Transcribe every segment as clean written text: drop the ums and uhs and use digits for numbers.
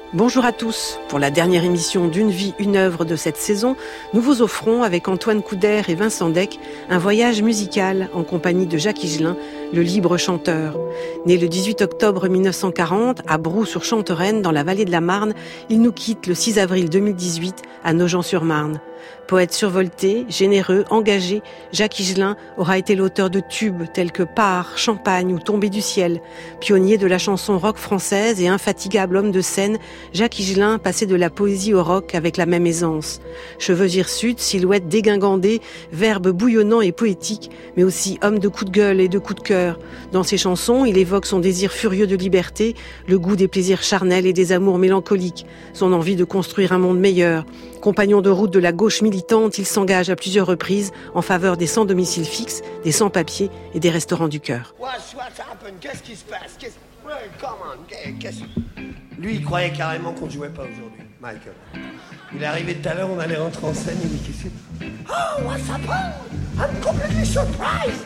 Bonjour à tous. Pour la dernière émission d'Une vie, une œuvre de cette saison, nous vous offrons, avec Antoine Couder et Vincent Deck, un voyage musical en compagnie de Jacques Higelin, le libre chanteur. Né le 18 octobre 1940 à Brou-sur-Chantereine, dans la vallée de la Marne, il nous quitte le 6 avril 2018 à Nogent-sur-Marne. Poète survolté, généreux, engagé, Jacques Higelin aura été l'auteur de tubes tels que Part, Champagne ou Tombée du ciel. Pionnier de la chanson rock française et infatigable homme de scène, Jacques Higelin passait de la poésie au rock avec la même aisance. Cheveux hirsutes, silhouette dégingandée, verbes bouillonnants et poétiques, mais aussi homme de coups de gueule et de coups de cœur. Dans ses chansons, il évoque son désir furieux de liberté, le goût des plaisirs charnels et des amours mélancoliques, son envie de construire un monde meilleur. Compagnon de route de la gauche militante, il s'engage à plusieurs reprises en faveur des sans domicile fixe, des sans-papiers et des restaurants du cœur. What's happened? Qu'est-ce qui se passe? Come on, Lui, il croyait carrément qu'on ne jouait pas aujourd'hui, Michael. Il est arrivé tout à l'heure, on allait rentrer en scène, il dit qu'est-ce que c'est? Oh, what's happened? I'm completely surprised!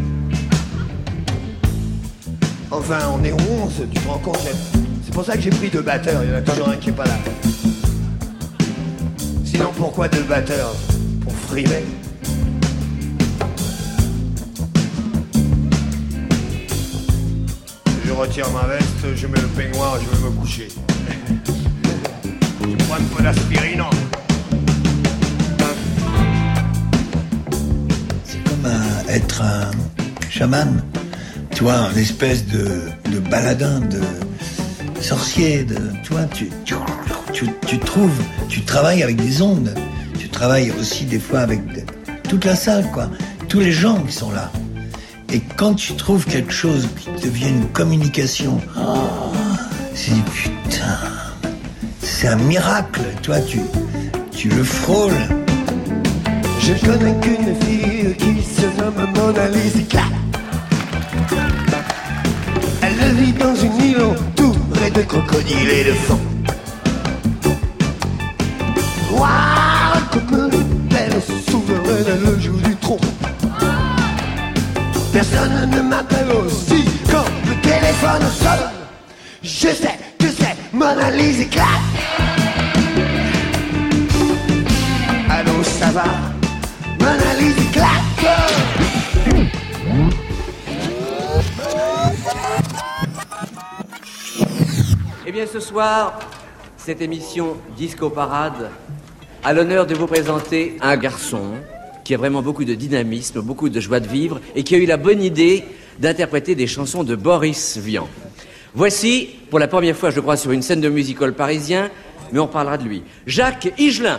Enfin, on est 11, tu te rends compte? C'est pour ça que j'ai pris 2 batteurs, il y en a toujours un qui n'est pas là. Sinon, pourquoi 2 batteurs? Pour frimer. Je retire ma veste, je mets le peignoir, je vais me coucher. Je prends un peu d'aspirine. C'est comme être un chaman, tu vois, une espèce de baladin, de sorcier, tu vois, tu trouves, tu travailles avec des ondes, tu travailles aussi des fois avec toute la salle, quoi, tous les gens qui sont là. Et quand tu trouves quelque chose qui devient une communication, c'est putain, c'est un miracle, toi, tu le frôles. Je connais qu'une fille qui se nomme Mona Lisa. Elle vit dans une île entourée de crocodiles et de fauns. Waouh, comme elle souveraine, elle joue du tronc. Personne ne m'appelle aussi quand le téléphone sonne. Je sais que c'est Mona Lisa éclate. Allô, ça va? Mona Lisa éclate. Eh bien, ce soir, cette émission Disco Parade a l'honneur de vous présenter un garçon qui a vraiment beaucoup de dynamisme, beaucoup de joie de vivre et qui a eu la bonne idée d'interpréter des chansons de Boris Vian. Voici, pour la première fois, je crois, sur une scène de music-hall parisien, mais on parlera de lui, Jacques Higelin.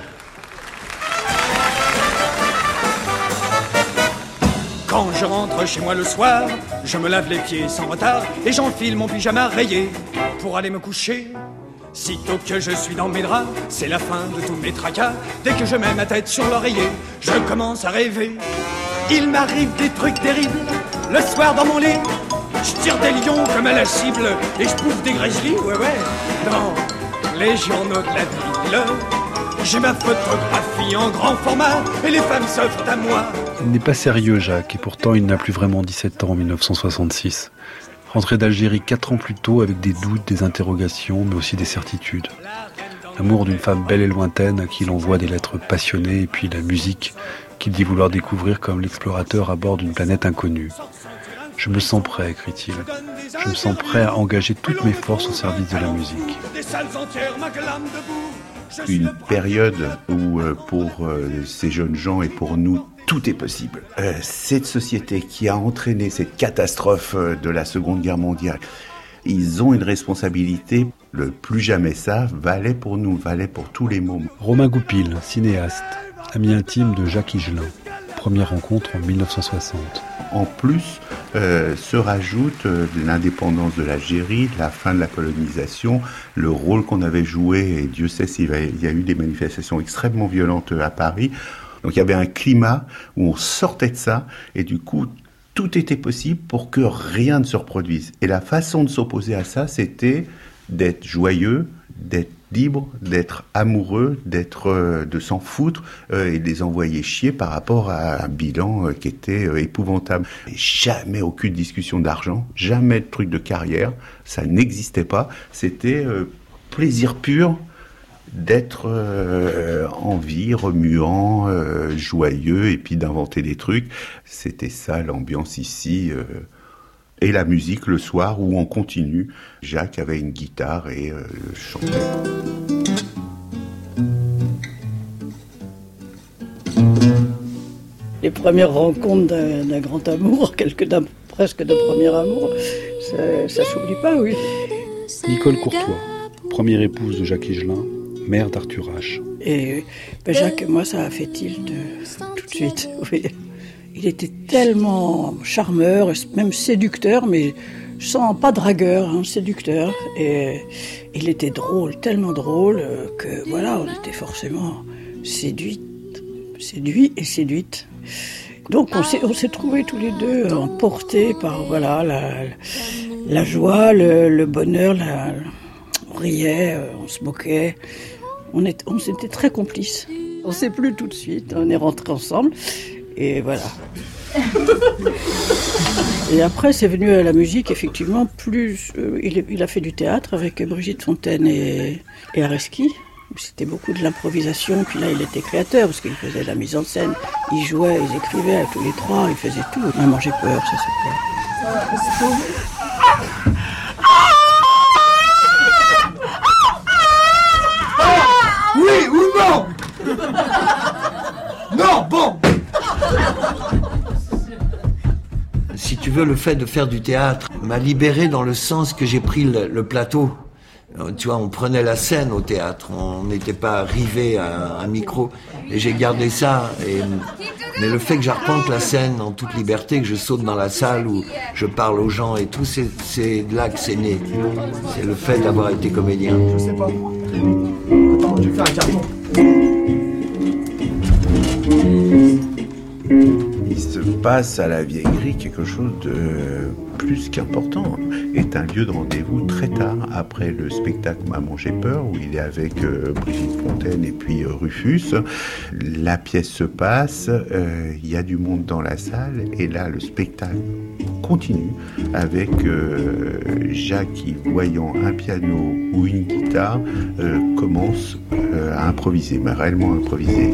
Quand je rentre chez moi le soir, je me lave les pieds sans retard et j'enfile mon pyjama rayé pour aller me coucher. Sitôt que je suis dans mes draps, c'est la fin de tous mes tracas. Dès que je mets ma tête sur l'oreiller, je commence à rêver. Il m'arrive des trucs terribles, le soir dans mon lit. Je tire des lions comme à la cible et je bouffe des grizzlies, ouais, dans les journaux de la ville. J'ai ma photographie en grand format et les femmes s'offrent à moi. Il n'est pas sérieux, Jacques, et pourtant il n'a plus vraiment 17 ans en 1966. Rentré d'Algérie 4 ans plus tôt avec des doutes, des interrogations, mais aussi des certitudes. L'amour d'une femme belle et lointaine à qui il envoie des lettres passionnées et puis la musique qu'il dit vouloir découvrir comme l'explorateur à bord d'une planète inconnue. Je me sens prêt, écrit-il. Je me sens prêt à engager toutes mes forces au service de la musique. Une période où pour ces jeunes gens et pour nous, tout est possible. Cette société qui a entraîné cette catastrophe de la Seconde Guerre mondiale, ils ont une responsabilité. Le plus jamais ça valait pour nous, valait pour tous les mômes. Romain Goupil, cinéaste, ami intime de Jacques Higelin. Première rencontre en 1960. En plus, se rajoute l'indépendance de l'Algérie, la fin de la colonisation, le rôle qu'on avait joué, et Dieu sait s'il y a eu des manifestations extrêmement violentes à Paris. Donc il y avait un climat où on sortait de ça, et du coup, tout était possible pour que rien ne se reproduise. Et la façon de s'opposer à ça, c'était d'être joyeux, d'être libre, d'être amoureux, de s'en foutre et de les envoyer chier par rapport à un bilan qui était épouvantable. Et jamais aucune discussion d'argent, jamais de truc de carrière, ça n'existait pas. C'était plaisir pur d'être en vie, remuant, joyeux, et puis d'inventer des trucs. C'était ça l'ambiance ici. Et la musique le soir où on continue. Jacques avait une guitare et chantait. Les premières rencontres d'un grand amour, presque d'un premier amour, ça s'oublie pas, oui. Nicole Courtois, première épouse de Jacques Higelin, mère d'Arthur H. Et Jacques, moi, ça a fait tilt tout de suite, oui. Il était tellement charmeur, même séducteur, mais sans pas dragueur, hein, séducteur. Et il était drôle, tellement drôle que voilà, on était forcément séduits et séduites. Donc on s'est trouvés tous les deux emportés par voilà la joie, le bonheur, on riait, on se moquait. On s'était très complices. On s'est plu tout de suite, on est rentrés ensemble. Et voilà. Et après, c'est venu à la musique, effectivement, il a fait du théâtre avec Brigitte Fontaine et Areski. C'était beaucoup de l'improvisation, puis là, il était créateur, parce qu'il faisait la mise en scène, il jouait, ils écrivaient tous les trois, il faisait tout. Maman, j'ai peur, ça s'appelait. Oui ou non? Non, bon. Si tu veux, le fait de faire du théâtre m'a libéré dans le sens que j'ai pris le plateau. Tu vois, on prenait la scène au théâtre, on n'était pas arrivé à un micro. Et j'ai gardé ça. Mais le fait que j'arpente la scène en toute liberté, que je saute dans la salle où je parle aux gens et tout, c'est de là que c'est né. C'est le fait d'avoir été comédien. Je sais pas. Attends, je vais faire un carton. Il se passe à la Vieillerie quelque chose de plus qu'important. Est un lieu de rendez-vous très tard après le spectacle Maman j'ai peur, où il est avec Brigitte Fontaine et puis Rufus. La pièce se passe, il y a du monde dans la salle, et là le spectacle continue avec Jacques qui, voyant un piano ou une guitare, commence à improviser, mais réellement improviser.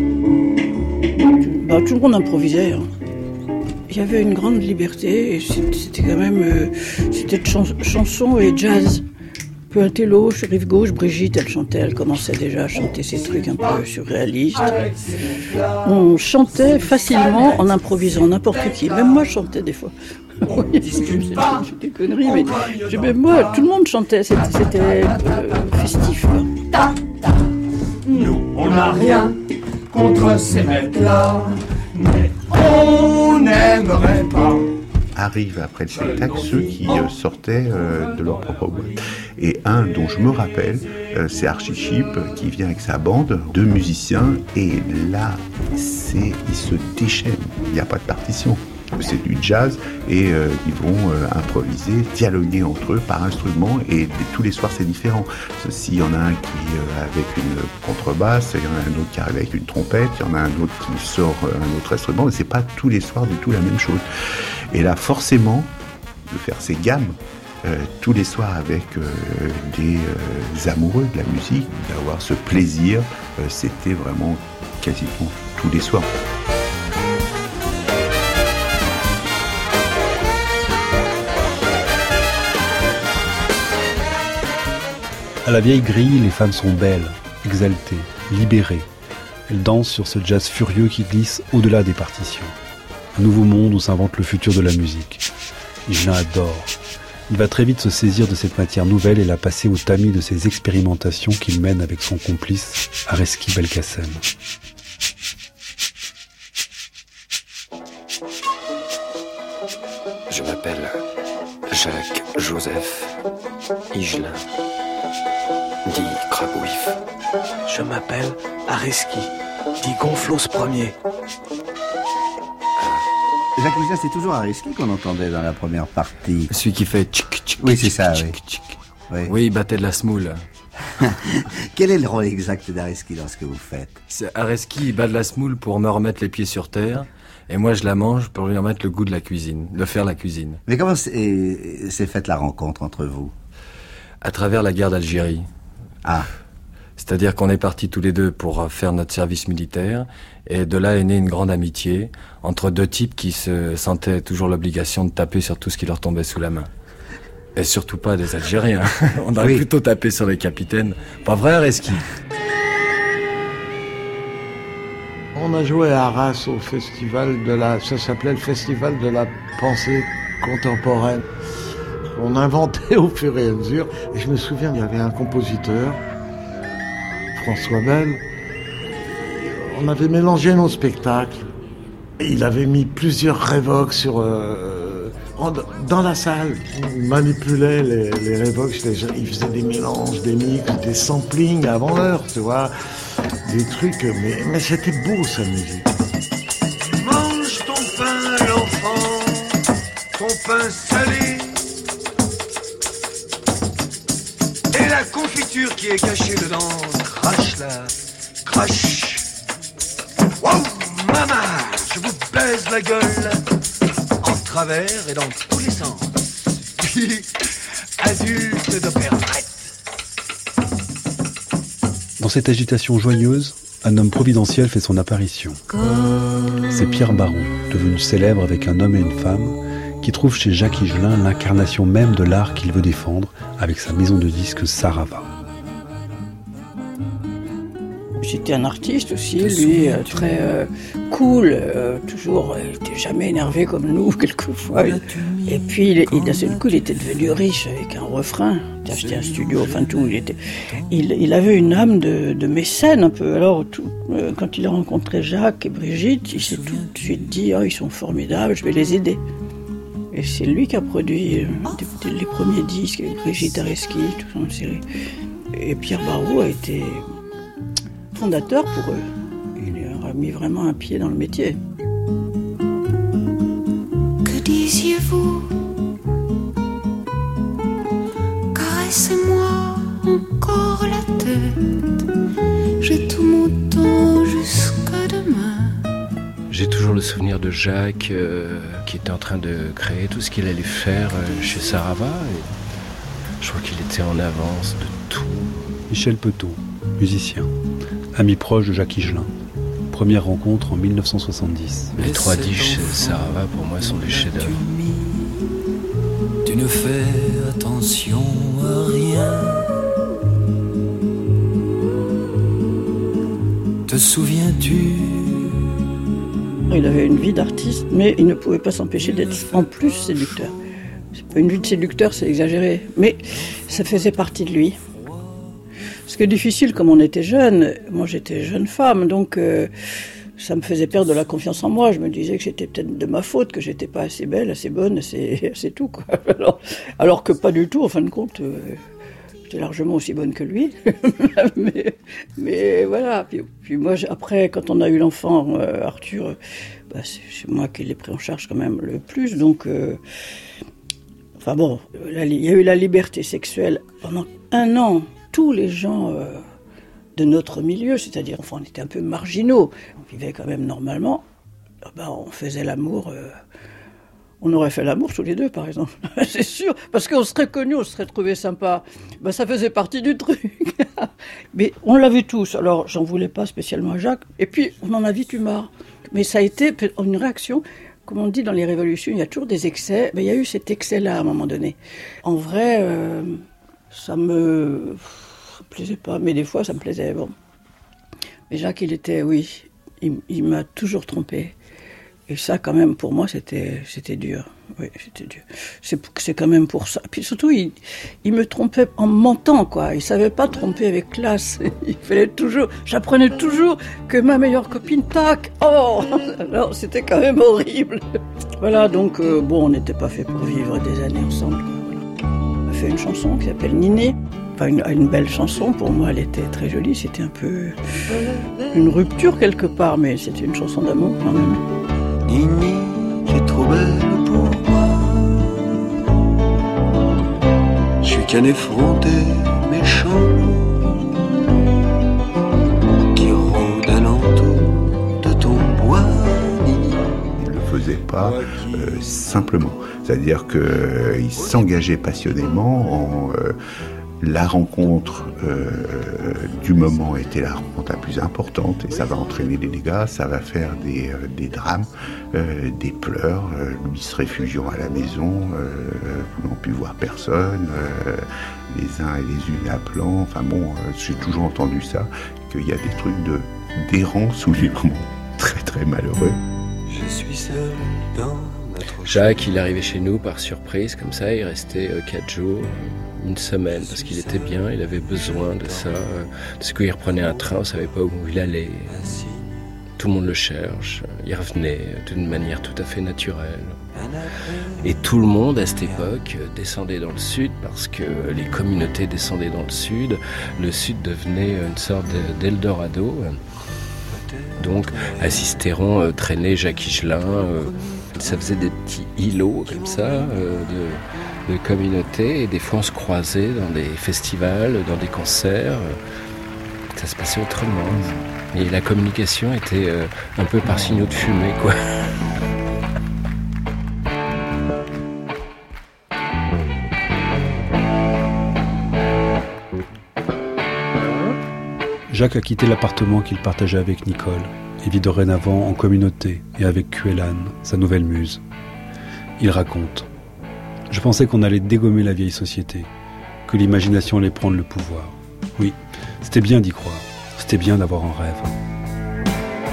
Tout le monde improvisait. Hein. Il y avait une grande liberté, et c'était quand même c'était chanson et jazz. Un peu intello, sur rive gauche, Brigitte, elle commençait déjà à chanter ces trucs un peu surréalistes. On chantait facilement en improvisant, n'importe qui. Même moi, je chantais des fois. C'est des conneries, mais même moi, tout le monde chantait, c'était festif. Quoi. Nous, on n'a rien contre ces mecs-là, mais on n'aimerait pas. Arrivent après le spectacle ceux qui sortaient de leur propre boîte. Et un dont je me rappelle, c'est Archie Chip qui vient avec sa bande de musiciens, et là, il se déchaîne. Il n'y a pas de partition. C'est du jazz, et ils vont improviser, dialoguer entre eux par instrument, et tous les soirs c'est différent. S'il y en a un qui avec une contrebasse, il y en a un autre qui arrive avec une trompette, il y en a un autre qui sort un autre instrument, mais c'est pas tous les soirs du tout la même chose. Et là, forcément, de faire ces gammes tous les soirs avec des amoureux de la musique, d'avoir ce plaisir, c'était vraiment quasiment tous les soirs. À la vieille grille, les femmes sont belles, exaltées, libérées. Elles dansent sur ce jazz furieux qui glisse au-delà des partitions. Un nouveau monde où s'invente le futur de la musique. Higelin adore. Il va très vite se saisir de cette matière nouvelle et la passer au tamis de ses expérimentations qu'il mène avec son complice, Areski Belkacem. Je m'appelle Jacques-Joseph Higelin, dit Kragouif. Je m'appelle Areski, dit Gonflos Ier. Jacques Higelin, c'est toujours Areski qu'on entendait dans la première partie. Celui qui fait tchic tchic. Oui, c'est ça, oui. Oui. Oui, il battait de la smoule. Quel est le rôle exact d'Areski dans ce que vous faites? Areski, il bat de la smoule pour me remettre les pieds sur terre. Et moi, je la mange pour lui remettre le goût de la cuisine, de faire la cuisine. Mais comment s'est faite la rencontre entre vous? À travers la guerre d'Algérie. Ah. C'est-à-dire qu'on est partis tous les deux pour faire notre service militaire, et de là est née une grande amitié entre deux types qui se sentaient toujours l'obligation de taper sur tout ce qui leur tombait sous la main. Et surtout pas des Algériens. On aurait plutôt tapé sur les capitaines. Pas vrai, Areski? On a joué à Arras au festival ça s'appelait le festival de la pensée contemporaine. On inventait au fur et à mesure. Et je me souviens, il y avait un compositeur, François Bell. On avait mélangé nos spectacles. Il avait mis plusieurs Revox dans la salle. Il manipulait les Revox. Il faisait des mélanges, des mix, des samplings avant l'heure, tu vois. Des trucs, mais c'était beau, sa musique. Mange ton pain, l'enfant, ton pain salé. Et la confiture qui est cachée dedans, crache-la, crache. Waouh, maman, je vous baise la gueule, en travers et dans tous les sens. Puis, adulte d'opérette. Dans cette agitation joyeuse, un homme providentiel fait son apparition. C'est Pierre Baron, devenu célèbre avec un homme et une femme, qui trouve chez Jacques Higelin l'incarnation même de l'art qu'il veut défendre avec sa maison de disques Sarava. C'était un artiste aussi, lui, très cool, toujours, il n'était jamais énervé comme nous, quelquefois. Et puis, d'un seul coup, il était devenu riche avec un refrain. Il a acheté un studio, enfin tout. Il avait une âme de mécène un peu. Alors, quand il a rencontré Jacques et Brigitte, il s'est tout de suite dit, oh, ils sont formidables, je vais les aider. Et c'est lui qui a produit les premiers disques, avec Brigitte Areski, tout ça en série. Et Pierre Barou a été fondateur pour eux. Il leur a mis vraiment un pied dans le métier. Que disiez-vous? Caressez-moi encore la tête. J'ai tout mon temps jusqu'à demain. J'ai toujours le souvenir de Jacques qui était en train de créer tout ce qu'il allait faire chez Sarava. Et je crois qu'il était en avance de tout. Michel Petot, musicien, ami proche de Jacques Higelin. Première rencontre en 1970. Les 3 disques chez Sarava, pour moi, sont des chefs-d'œuvre. Tu ne fais attention à rien. Te souviens-tu? Il avait une vie d'artiste, mais il ne pouvait pas s'empêcher d'être en plus séducteur. C'est pas une vie de séducteur, c'est exagéré, mais ça faisait partie de lui. Ce qui est difficile, comme on était jeunes, moi j'étais jeune femme, donc ça me faisait perdre de la confiance en moi. Je me disais que c'était peut-être de ma faute, que j'étais pas assez belle, assez bonne, assez tout, quoi. Alors que pas du tout, en fin de compte, j'étais largement aussi bonne que lui. mais voilà. Puis moi, après, quand on a eu l'enfant, Arthur, c'est moi qui l'ai pris en charge quand même le plus. Donc, enfin bon, il y a eu la liberté sexuelle pendant 1 an. Tous les gens de notre milieu, c'est-à-dire, enfin, on était un peu marginaux. On vivait quand même normalement. On faisait l'amour. On aurait fait l'amour tous les deux, par exemple. C'est sûr, parce qu'on serait connus, on se serait trouvés sympas. Ça faisait partie du truc. Mais on l'avait tous. Alors, j'en voulais pas spécialement à Jacques. Et puis, on en a vite eu marre. Mais ça a été une réaction. Comme on dit dans les révolutions, il y a toujours des excès. Mais il y a eu cet excès-là à un moment donné. En vrai, ça me plaisait pas. Mais des fois, ça me plaisait. Bon. Mais Jacques, il m'a toujours trompé. Et ça, quand même, pour moi, c'était dur. Oui, c'était dur. C'est quand même pour ça. Puis surtout, il me trompait en mentant, quoi. Il savait pas tromper avec classe. Il fallait toujours... J'apprenais toujours que ma meilleure copine, tac, oh. Alors, c'était quand même horrible. Voilà, donc, on n'était pas fait pour vivre des années ensemble, quoi. Voilà. On a fait une chanson qui s'appelle Niné. Enfin, une belle chanson. Pour moi, elle était très jolie. C'était un peu une rupture quelque part, mais c'était une chanson d'amour quand même. Nini, tu es trop belle pour moi. Je suis qu'un effronté méchant qui rôde alentour de ton bois, Nini. Il ne le faisait pas simplement. C'est-à-dire qu'il s'engageait passionnément La rencontre du moment était la rencontre la plus importante et ça va entraîner des dégâts, ça va faire des drames, des pleurs, lui se réfugiant à la maison, n'ont pu voir personne, les uns et les unes appelant, enfin bon, j'ai toujours entendu ça, qu'il y a des trucs d'errance ou des moments très très malheureux. Je suis seul dans notre Jacques, il arrivait chez nous par surprise, comme ça, il restait 4 jours, une semaine, parce qu'il était bien, il avait besoin de ça. Parce qu'il reprenait un train, on ne savait pas où il allait. Tout le monde le cherche, il revenait d'une manière tout à fait naturelle. Et tout le monde, à cette époque, descendait dans le sud, parce que les communautés descendaient dans le sud devenait une sorte d'Eldorado. Donc, à Sisteron traînait Jacques Higelin, ça faisait des petits îlots comme ça, de communautés, et des fois on se croisait dans des festivals, dans des concerts, ça se passait autrement. Et la communication était un peu par signaux de fumée, quoi. Jacques a quitté l'appartement qu'il partageait avec Nicole et vit dorénavant en communauté et avec Kuelan, sa nouvelle muse. Il raconte : « Je pensais qu'on allait dégommer la vieille société, que l'imagination allait prendre le pouvoir. Oui, c'était bien d'y croire, c'était bien d'avoir un rêve. »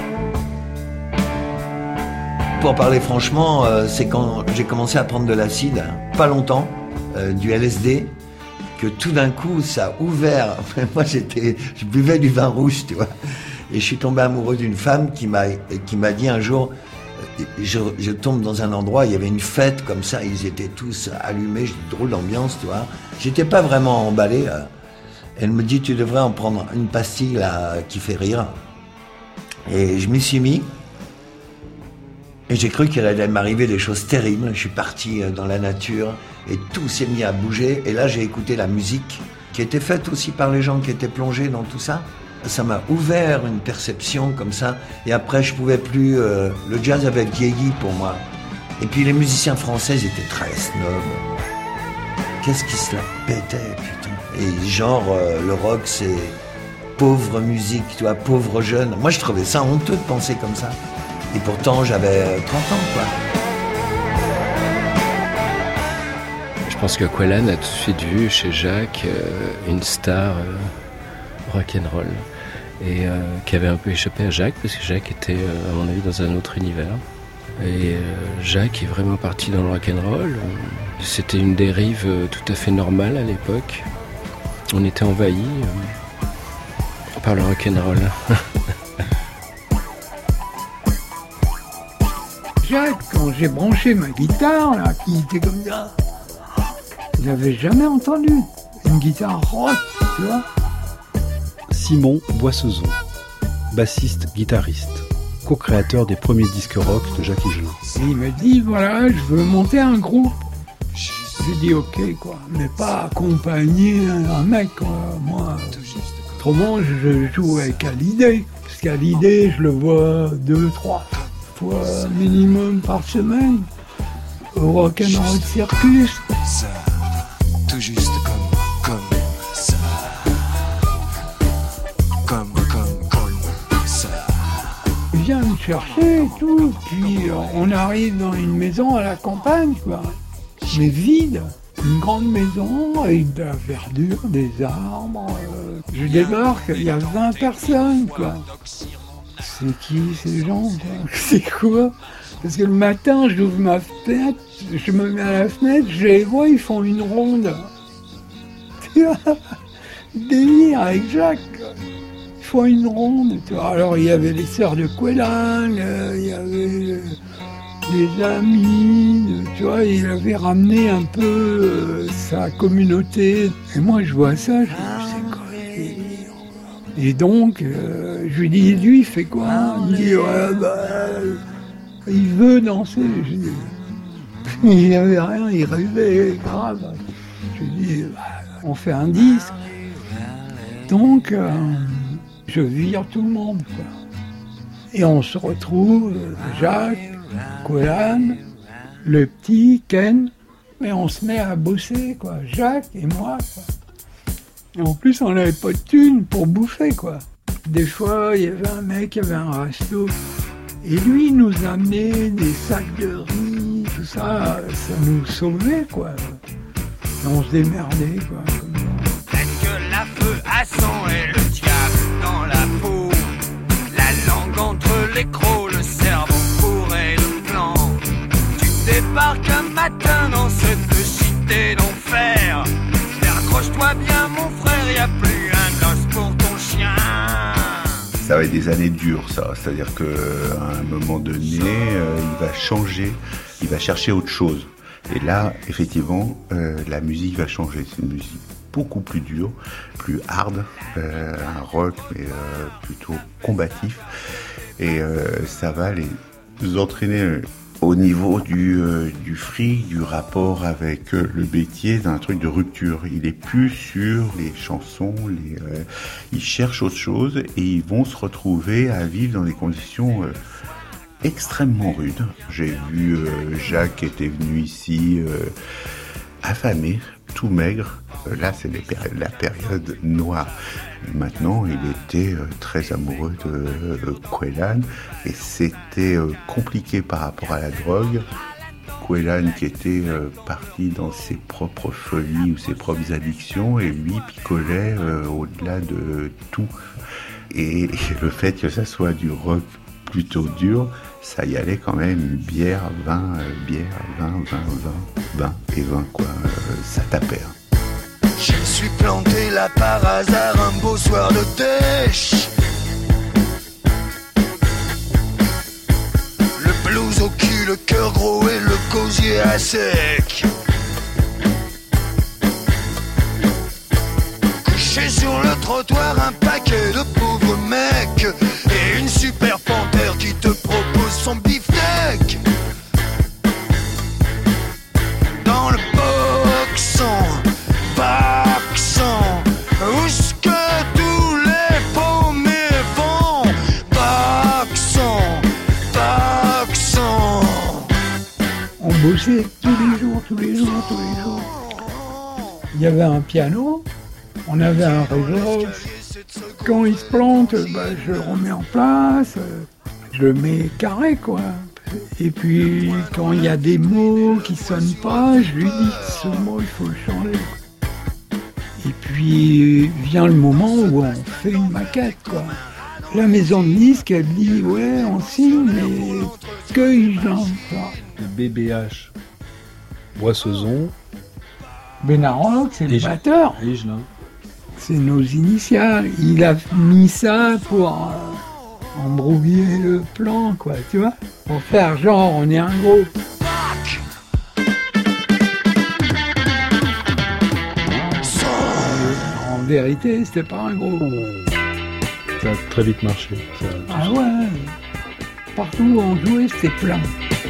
Pour parler franchement, c'est quand j'ai commencé à prendre de l'acide, pas longtemps, du LSD, que tout d'un coup, ça a ouvert. Moi, je buvais du vin rouge, tu vois. Et je suis tombé amoureux d'une femme qui m'a dit un jour, je tombe dans un endroit, il y avait une fête comme ça, ils étaient tous allumés, drôle d'ambiance, tu vois. J'étais pas vraiment emballé. Elle me dit, tu devrais en prendre une pastille là, qui fait rire. Et je m'y suis mis. Et j'ai cru qu'il allait m'arriver des choses terribles. Je suis parti dans la nature et tout s'est mis à bouger. Et là, j'ai écouté la musique qui était faite aussi par les gens qui étaient plongés dans tout ça. Ça m'a ouvert une perception comme ça. Et après, je pouvais plus... le jazz avait vieilli pour moi. Et puis les musiciens français, ils étaient très snobs. Qu'est-ce qui se la pétait, putain. Et genre, le rock, c'est pauvre musique, tu vois, pauvre jeune. Moi, je trouvais ça honteux de penser comme ça. Et pourtant, j'avais 30 ans, quoi. Je pense que Kuelan a tout de suite vu chez Jacques une star rock'n'roll. Et qui avait un peu échappé à Jacques, parce que Jacques était, à mon avis, dans un autre univers. Et Jacques est vraiment parti dans le rock'n'roll. C'était une dérive tout à fait normale à l'époque. On était envahis par le rock'n'roll. Jacques, quand j'ai branché ma guitare, là, qui était comme ça, je n'avais jamais entendu une guitare rock, tu vois. Simon Boissezon, bassiste-guitariste, co-créateur des premiers disques rock de Jacques Higelin. Et il m'a dit, voilà, je veux monter un groupe. J'ai dit ok, quoi, mais pas accompagner un mec, quoi. Moi, autrement, je joue avec Hallyday, parce qu'Hallyday, je le vois 2-3 fois minimum par semaine au Rock'n'Roll Circus. Ça, tout juste comme ça. Comme ça. Il vient me chercher et tout, puis on arrive dans une maison à la campagne, quoi. Mais vide, une grande maison avec de la verdure, des arbres. Je débarque, il y a 20 personnes, quoi. C'est qui ces gens, quoi? C'est quoi? Parce que le matin, j'ouvre ma fenêtre, je me mets à la fenêtre, je les vois, ils font une ronde. Tu vois, délire avec Jacques. Ils font une ronde. Tu vois. Alors il y avait les sœurs de Kuelan, il y avait des amis, tu vois, il avait ramené un peu sa communauté. Et moi je vois ça, je me dis, c'est quoi le délire? Et donc, je lui dis, lui, il fait quoi? Il me dit, ouais, il veut danser. Je dis, il n'y avait rien, il rêvait grave. Je lui dis, on fait un disque. Donc, je vire tout le monde, quoi. Et on se retrouve, Jacques, Kuelan, le petit, Ken, et on se met à bosser, quoi. Jacques et moi, quoi. En plus, on n'avait pas de thunes pour bouffer, quoi. Des fois, il y avait un mec qui avait un resto. Et lui, il nous amenait des sacs de riz, tout ça. Ça nous sauvait, quoi. Et on se démerdait, quoi. Est-ce que la feu à sang et le diable dans la peau? La langue entre les crocs, le cerveau bourré de plans. Tu débarques un matin dans cette cité d'enfer. Accroche-toi bien mon frère, y a plus un os pour ton chien. Ça va être des années dures, ça. C'est-à-dire qu'à un moment donné, il va changer, il va chercher autre chose. Et là, effectivement, la musique va changer. C'est une musique beaucoup plus dure, plus hard, un rock, mais plutôt combatif. Et ça va les entraîner au niveau du fric, du rapport avec le métier, d'un truc de rupture. Il est plus sur les chansons, ils cherchent autre chose et ils vont se retrouver à vivre dans des conditions extrêmement rudes. J'ai vu Jacques qui était venu ici affamé, tout maigre. Là, c'est la période noire. Maintenant, il était très amoureux de Quaylan et c'était compliqué par rapport à la drogue. Quaylan qui était parti dans ses propres folies ou ses propres addictions et lui picolait au-delà de tout. Et le fait que ça soit du rock plutôt dur, ça y allait quand même, bière, vin, et vin, quoi, ça tapait. Je me suis planté là par hasard un beau soir de dèche. Le blues au cul, le cœur gros et le gosier à sec. Couché sur le trottoir, un paquet de pauvres mecs et une super panthère qui te propose son beefsteak. Dans le boxant, où ce que tous les paumés vont. Boxant. On bossait tous les jours. Il y avait un piano, on avait un réseau. Quand il se plante, je le remets en place, je le mets carré, quoi. Et puis, quand il y a des mots qui sonnent pas, je lui dis, ce mot, il faut le changer. Et puis, vient le moment où on fait une maquette, quoi. La maison de disque, elle dit, ouais, on signe, mais que Higelin, ça. Le BBH. Boissezon. Bénarroc, c'est le batteur. Higelin. C'est nos initiales. Il a mis ça pour embrouiller le plan, quoi, tu vois. Pour faire genre, on est un groupe. En vérité, c'était pas un groupe. Ça a très vite marché. Ah ouais. Partout où on jouait, c'était plein.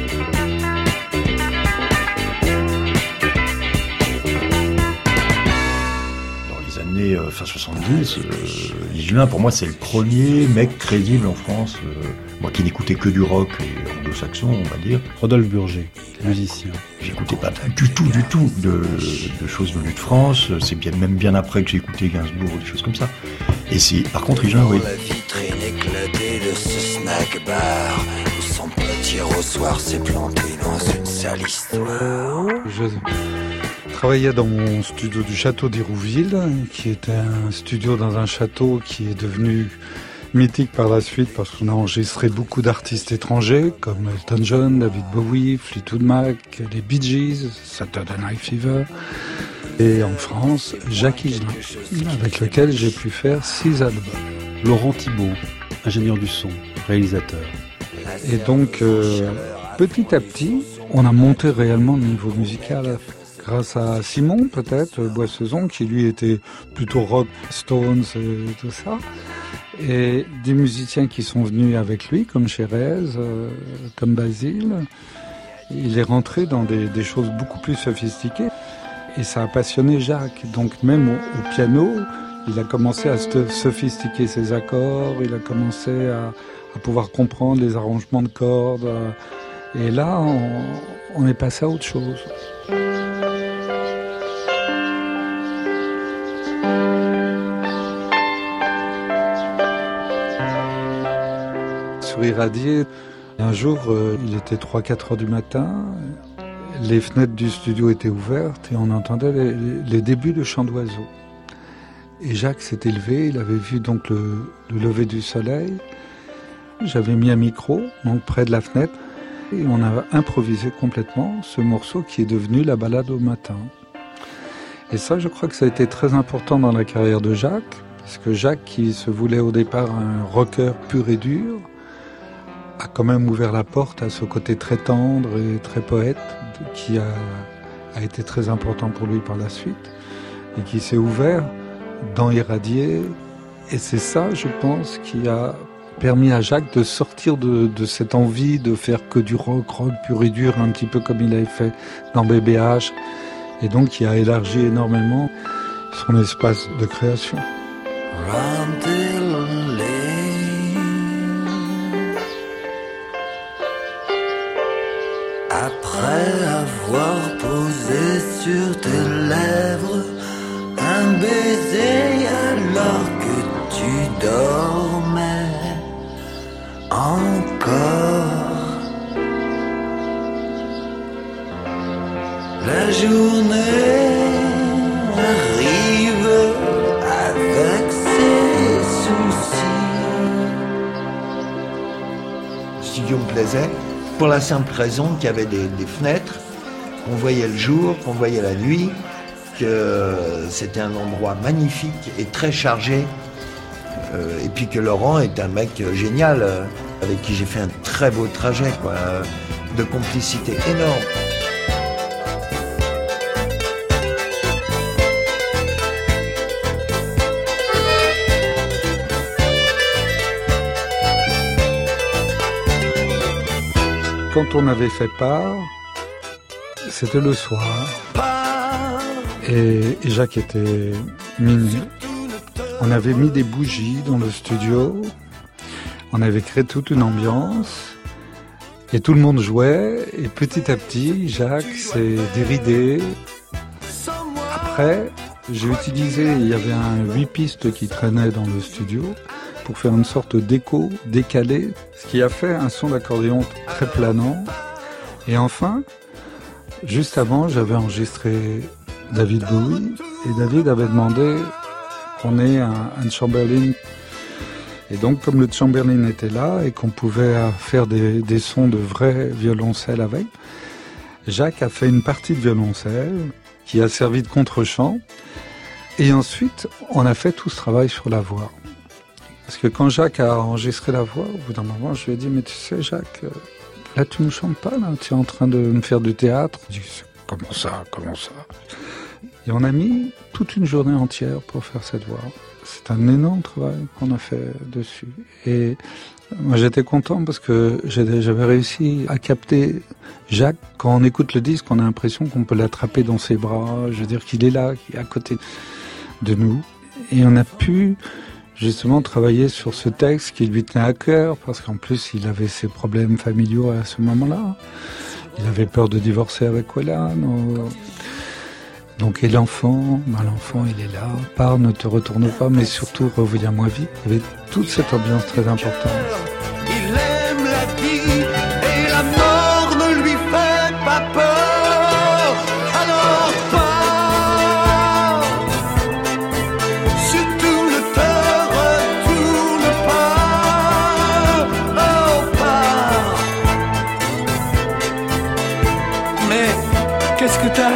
Fin 70, Higelin pour moi c'est le premier mec crédible en France, moi qui n'écoutais que du rock et anglo-saxon on va dire. Rodolphe Burger, musicien. J'écoutais pas du tout de choses venues de France, c'est bien après que j'ai écouté Gainsbourg ou des choses comme ça. Et si par contre Higelin, oui. La vitrine éclatée de ce snack bar où son petit rossoir s'est planté dans une sale histoire. Je travaillais dans mon studio du château d'Hérouville, qui était un studio dans un château qui est devenu mythique par la suite parce qu'on a enregistré beaucoup d'artistes étrangers comme Elton John, David Bowie, Fleetwood Mac, les Bee Gees, Saturday Night Fever. Et en France, Jacques Higelin, avec lequel j'ai pu faire 6 albums. Laurent Thibault, ingénieur du son, réalisateur. Et donc, petit à petit, on a monté réellement le niveau musical. Grâce à Simon, peut-être, Boissezon, qui lui était plutôt rock, Stones et tout ça. Et des musiciens qui sont venus avec lui, comme Chérez, comme Basile. Il est rentré dans des choses beaucoup plus sophistiquées. Et ça a passionné Jacques. Donc même au piano, il a commencé à sophistiquer ses accords, il a commencé à pouvoir comprendre les arrangements de cordes. Et là, on est passé à autre chose. sur Irradier. Un jour, il était 3-4 heures du matin. Les fenêtres du studio étaient ouvertes et on entendait les débuts de chants d'oiseaux. Et Jacques s'était levé, il avait vu donc le lever du soleil. J'avais mis un micro, donc près de la fenêtre, et on a improvisé complètement ce morceau qui est devenu la balade au matin. Et ça, je crois que ça a été très important dans la carrière de Jacques, parce que Jacques, qui se voulait au départ un rocker pur et dur, a quand même ouvert la porte à ce côté très tendre et très poète, qui a été très important pour lui par la suite, et qui s'est ouvert dans Irradier. Et c'est ça, je pense, qui a permis à Jacques de sortir de cette envie de faire que du rock pur et dur, un petit peu comme il avait fait dans BBH, et donc qui a élargi énormément son espace de création. Après avoir posé sur tes lèvres un baiser alors que tu dormais encore, la journée arrive avec ses soucis. Le studio me plaisait pour la simple raison qu'il y avait des fenêtres, qu'on voyait le jour, qu'on voyait la nuit, que c'était un endroit magnifique et très chargé, et puis que Laurent est un mec génial, avec qui j'ai fait un très beau trajet, quoi, de complicité énorme. Quand on avait fait part, c'était le soir, et Jacques était minuit. On avait mis des bougies dans le studio, on avait créé toute une ambiance, et tout le monde jouait, et petit à petit, Jacques s'est déridé. Après, j'ai utilisé, il y avait un 8 pistes qui traînait dans le studio, pour faire une sorte d'écho décalé, ce qui a fait un son d'accordéon très planant. Et enfin, juste avant, j'avais enregistré David Bowie, et David avait demandé qu'on ait un Chamberlin. Et donc, comme le Chamberlin était là, et qu'on pouvait faire des sons de vrai violoncelle avec, Jacques a fait une partie de violoncelle, qui a servi de contre-champ, et ensuite, on a fait tout ce travail sur la voix. Parce que quand Jacques a enregistré la voix, au bout d'un moment, je lui ai dit « Mais tu sais, Jacques, là, tu ne chantes pas, là, tu es en train de me faire du théâtre. » Il dit « Comment ça ? Et on a mis toute une journée entière pour faire cette voix. C'est un énorme travail qu'on a fait dessus. Et moi, j'étais content parce que j'avais réussi à capter Jacques. Quand on écoute le disque, on a l'impression qu'on peut l'attraper dans ses bras. Je veux dire qu'il est là, qu'il est à côté de nous. Et on a pu justement travailler sur ce texte qui lui tenait à cœur, parce qu'en plus il avait ses problèmes familiaux à ce moment-là. Il avait peur de divorcer avec Wella. Donc, et l'enfant, l'enfant il est là, pars, ne te retourne pas, mais surtout reviens-moi vite. Il y avait toute cette ambiance très importante. Il aime la vie et la mort ne lui fait pas peur. Alors pars, surtout ne te retourne pas. Oh pars. Mais qu'est-ce que t'as ?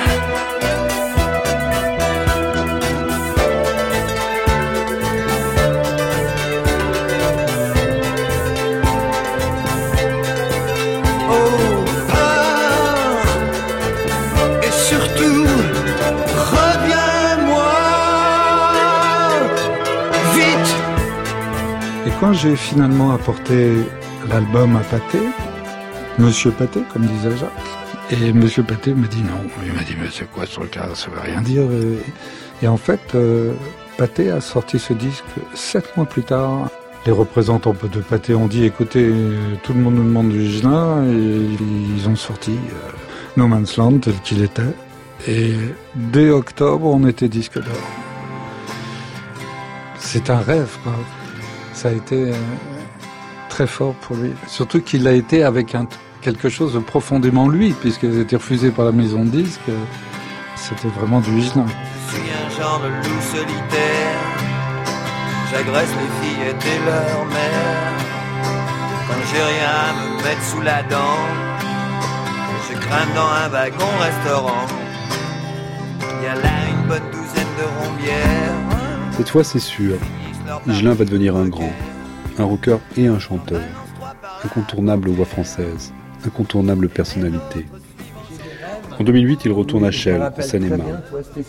Quand j'ai finalement apporté l'album à Pathé, Monsieur Pathé, comme disait Jacques, et Monsieur Pathé me dit non. Il m'a dit mais c'est quoi ce truc-là, ça veut rien dire. Et en fait, Pathé a sorti ce disque 7 mois plus tard. Les représentants de Pathé ont dit écoutez, tout le monde nous demande du Gislin, et ils ont sorti No Man's Land tel qu'il était. Et dès octobre, on était disque d'or. C'est un rêve, quoi. Ça a été très fort pour lui. Surtout qu'il a été avec quelque chose de profondément lui, puisqu'il a été refusé par la maison de disques. C'était vraiment du Higelin. Je suis un genre de loup solitaire. J'agresse les fillettes et leur mère. Quand j'ai rien à me mettre sous la dent, je crame dans un wagon-restaurant. Il y a là une bonne douzaine de rombières. Cette fois, c'est sûr, Higelin va devenir un grand, un rocker et un chanteur. Incontournable voix française, incontournable personnalité. En 2008, il retourne à Chelles, en Seine-et-Marne,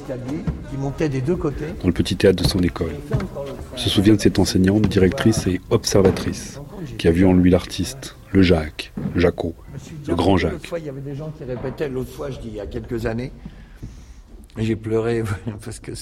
dans le petit théâtre de son école. Il se souvient de cette enseignante, directrice et observatrice, qui a vu en lui l'artiste, le Jacques, le Jaco, le grand Jacques. Il y avait des gens qui répétaient, l'autre fois, je dis il y a quelques années, et j'ai pleuré parce que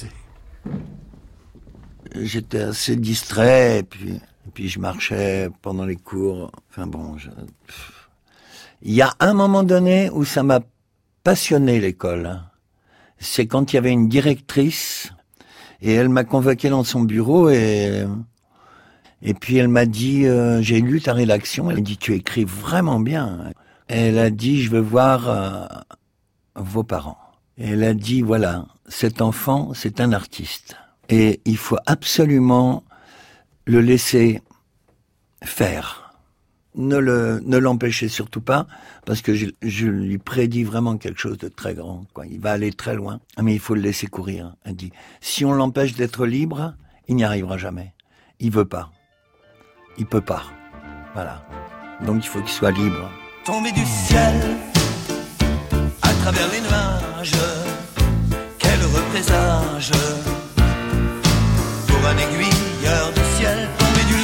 j'étais assez distrait, et puis je marchais pendant les cours. Enfin bon, il y a un moment donné où ça m'a passionné l'école. C'est quand il y avait une directrice et elle m'a convoqué dans son bureau et puis elle m'a dit j'ai lu ta rédaction. Elle m'a dit tu écris vraiment bien. Elle a dit je veux voir vos parents. Et elle a dit voilà, cet enfant c'est un artiste et il faut absolument le laisser faire. Ne l'empêchez surtout pas, parce que je lui prédis vraiment quelque chose de très grand, quoi. Il va aller très loin, mais il faut le laisser courir. Elle dit, si on l'empêche d'être libre, il n'y arrivera jamais. Il veut pas. Il peut pas. Voilà. Donc il faut qu'il soit libre. Tomber du ciel, à travers les nuages, quel heureux présage, pour un aiguilleur du ciel, tomber du lit,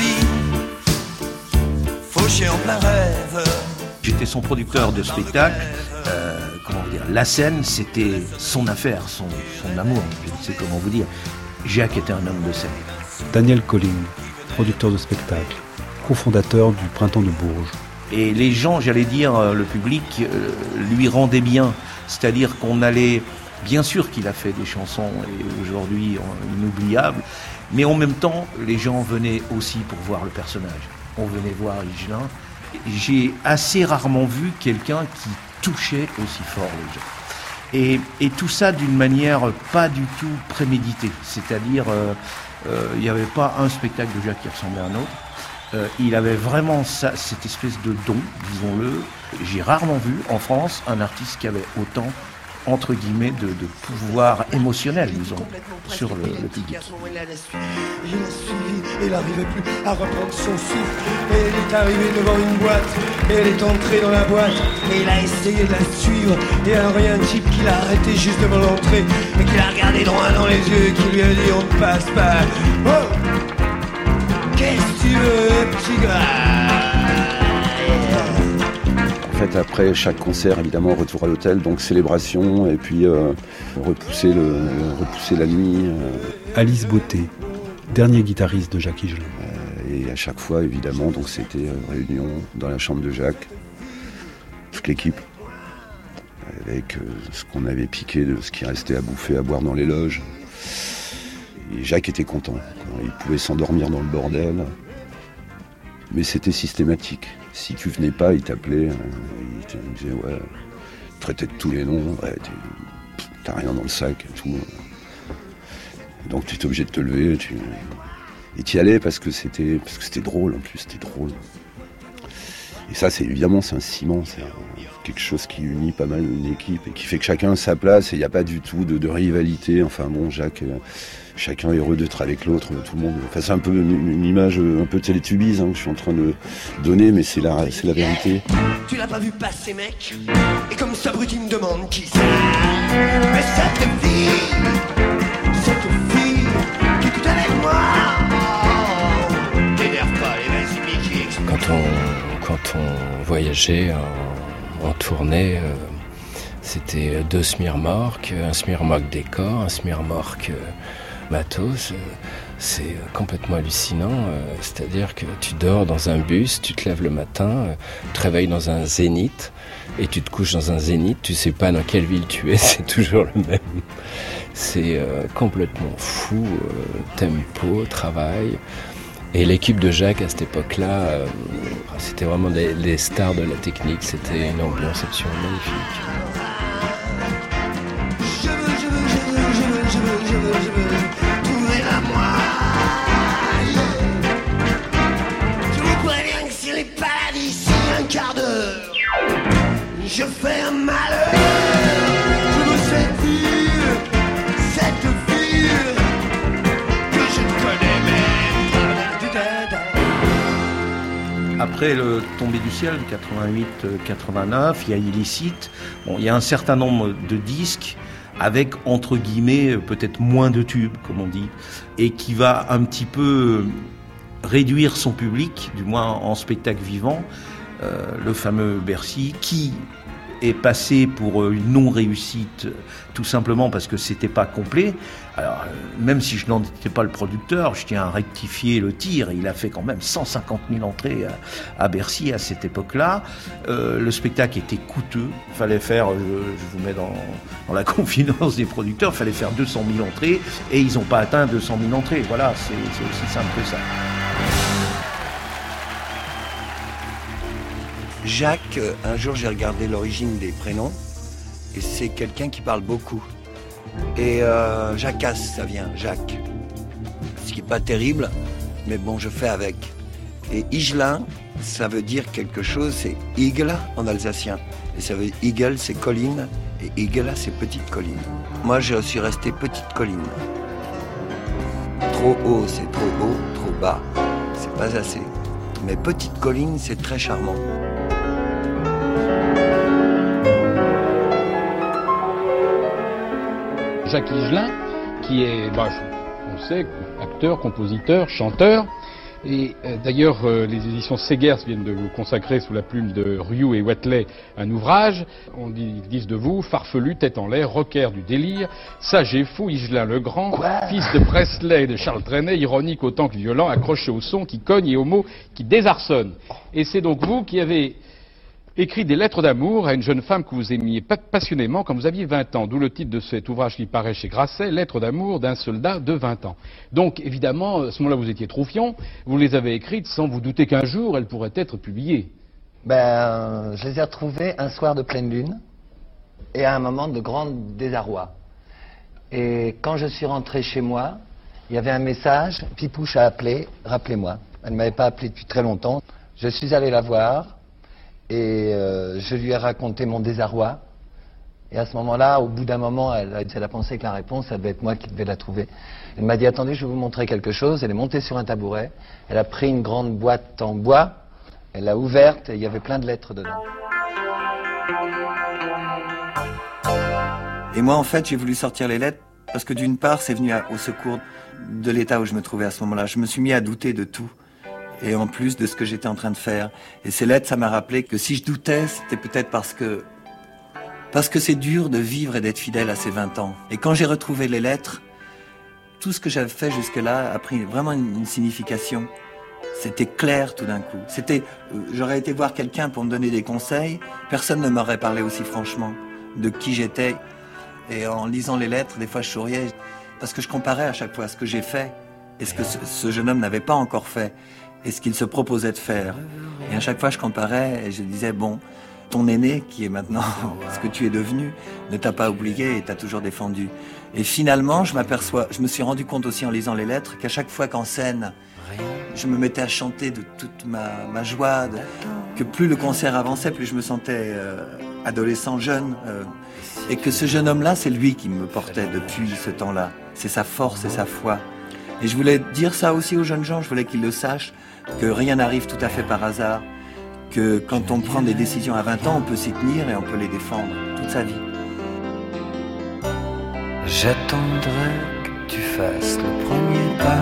fauché en plein rêve. J'étais son producteur de spectacle. La scène, c'était son affaire, son amour. Je ne sais comment vous dire. Jacques était un homme de scène. Daniel Colling, producteur de spectacle, cofondateur du Printemps de Bourges. Et les gens, j'allais dire, le public, lui rendait bien. C'est-à-dire qu'on allait... Bien sûr qu'il a fait des chansons, et aujourd'hui inoubliables, mais en même temps, les gens venaient aussi pour voir le personnage. On venait voir Higelin. J'ai assez rarement vu quelqu'un qui touchait aussi fort les gens. Et tout ça d'une manière pas du tout préméditée. C'est-à-dire, il n'y avait pas un spectacle de Jacques qui ressemblait à un autre. Il avait vraiment cette espèce de don, disons-le. J'ai rarement vu en France un artiste qui avait autant, entre guillemets, de pouvoir émotionnel, disons, sur le public. Il l'a suivi, il n'arrivait plus à reprendre son souffle. Et il est arrivé devant une boîte, et elle est entrée dans la boîte, et il a essayé de la suivre. Et alors il y a un type qui l'a arrêté juste devant l'entrée, et qui l'a regardé droit dans les yeux, et qui lui a dit on ne passe pas. Oh, qu'est-ce que tu veux, petit gars? En fait, après chaque concert, évidemment, retour à l'hôtel, donc célébration, et puis repousser la nuit. Alice Beauté, dernier guitariste de Jacques Higelin. Et à chaque fois, évidemment, donc c'était réunion dans la chambre de Jacques, toute l'équipe, avec ce qu'on avait piqué, de ce qui restait à bouffer, à boire dans les loges. Et Jacques était content. Il pouvait s'endormir dans le bordel, mais c'était systématique. Si tu venais pas, il t'appelait, il te disait ouais, il traitait de tous les noms, ouais, t'as rien dans le sac et tout. Donc tu étais obligé de te lever, et t'y allais parce que c'était drôle, en plus c'était drôle. Et ça, c'est évidemment, c'est un ciment, c'est quelque chose qui unit pas mal une équipe et qui fait que chacun a sa place et il n'y a pas du tout de rivalité. Enfin bon, Jacques, chacun est heureux d'être avec l'autre, tout le monde. Enfin, c'est un peu une image un peu Télétubbies que je suis en train de donner, mais c'est la vérité. Tu l'as pas vu passer, mec? Et comme ça, Bruti me demande qui c'est. Mais cette fille qui est tout avec moi. T'énerve pas, les vas-y, Mickey. Quand on voyageait en tournée, c'était 2 Smirmorques, un Smirmorque décor, un Smirmorque matos. C'est complètement hallucinant. C'est-à-dire que tu dors dans un bus, tu te lèves le matin, tu te réveilles dans un zénith et tu te couches dans un zénith. Tu sais pas dans quelle ville tu es, c'est toujours le même. C'est complètement fou. Tempo, travail. Et l'équipe de Jacques à cette époque-là, c'était vraiment les stars de la technique, c'était une ambiance absolument magnifique. Je veux trouver la moi. Je vous préviens que si les pas d'ici un quart d'heure, je fais un malheur. Je veux cette ville que je ne connais même pas. Après le Tombé du ciel, 88-89, il y a Illicite. Bon, il y a un certain nombre de disques avec, entre guillemets, peut-être moins de tubes, comme on dit, et qui va un petit peu réduire son public, du moins en spectacle vivant. Le fameux Bercy, qui est passé pour une non-réussite, tout simplement parce que c'était pas complet. Alors, même si je n'en étais pas le producteur, je tiens à rectifier le tir. Il a fait quand même 150 000 entrées à Bercy à cette époque-là. Le spectacle était coûteux. Il fallait faire, je vous mets dans la confidence des producteurs, il fallait faire 200 000 entrées et ils n'ont pas atteint 200 000 entrées. Voilà, c'est aussi simple que ça. Jacques, un jour j'ai regardé l'origine des prénoms et c'est quelqu'un qui parle beaucoup. Et Jacasse, ça vient, Jacques. Ce qui n'est pas terrible, mais bon, je fais avec. Et Igelin, ça veut dire quelque chose, c'est Igle en alsacien. Et ça veut Igel, c'est colline, et Igel, c'est petite colline. Moi, je suis resté petite colline. Trop haut, c'est trop haut, trop bas, c'est pas assez. Mais petite colline, c'est très charmant. Jacques Higelin, qui est, on sait, acteur, compositeur, chanteur. Et d'ailleurs, les éditions Segers viennent de vous consacrer sous la plume de Rioux et Watley un ouvrage. Ils disent de vous, farfelu, tête en l'air, rocker du délire, sage et fou, Higelin le Grand, fils de Presley et de Charles Trenet, ironique autant que violent, accroché au son qui cogne et aux mots qui désarçonnent. Et c'est donc vous qui avez écrit des lettres d'amour à une jeune femme que vous aimiez passionnément quand vous aviez 20 ans, d'où le titre de cet ouvrage qui paraît chez Grasset, Lettres d'amour d'un soldat de 20 ans. Donc, évidemment, à ce moment-là, vous étiez troufiant, vous les avez écrites sans vous douter qu'un jour, elles pourraient être publiées. Je les ai retrouvées un soir de pleine lune et à un moment de grand désarroi. Et quand je suis rentré chez moi, il y avait un message, Pipouche a appelé, rappelez-moi. Elle ne m'avait pas appelé depuis très longtemps. Je suis allé la voir. Et je lui ai raconté mon désarroi. Et à ce moment-là, au bout d'un moment, elle a pensé que la réponse, ça devait être moi qui devais la trouver. Elle m'a dit, attendez, je vais vous montrer quelque chose. Elle est montée sur un tabouret. Elle a pris une grande boîte en bois. Elle l'a ouverte et il y avait plein de lettres dedans. Et moi, en fait, j'ai voulu sortir les lettres parce que d'une part, c'est venu au secours de l'état où je me trouvais à ce moment-là. Je me suis mis à douter de tout. Et en plus de ce que j'étais en train de faire. Et ces lettres, ça m'a rappelé que si je doutais, c'était peut-être parce que c'est dur de vivre et d'être fidèle à ses 20 ans. Et quand j'ai retrouvé les lettres, tout ce que j'avais fait jusque-là a pris vraiment une signification. C'était clair tout d'un coup. J'aurais été voir quelqu'un pour me donner des conseils, personne ne m'aurait parlé aussi franchement de qui j'étais. Et en lisant les lettres, des fois je souriais, parce que je comparais à chaque fois ce que j'ai fait et ce que ce jeune homme n'avait pas encore fait. Et ce qu'il se proposait de faire. Et à chaque fois, je comparais et je disais, bon, ton aîné, qui est maintenant ce que tu es devenu, ne t'a pas oublié et t'a toujours défendu. Et finalement, je me suis rendu compte aussi en lisant les lettres, qu'à chaque fois qu'en scène, je me mettais à chanter de toute ma joie, que plus le concert avançait, plus je me sentais adolescent, jeune. Et que ce jeune homme-là, c'est lui qui me portait depuis ce temps-là. C'est sa force et sa foi. Et je voulais dire ça aussi aux jeunes gens, je voulais qu'ils le sachent, que rien n'arrive tout à fait par hasard, que quand on prend des décisions à 20 ans, on peut s'y tenir et on peut les défendre toute sa vie. J'attendrai que tu fasses le premier pas.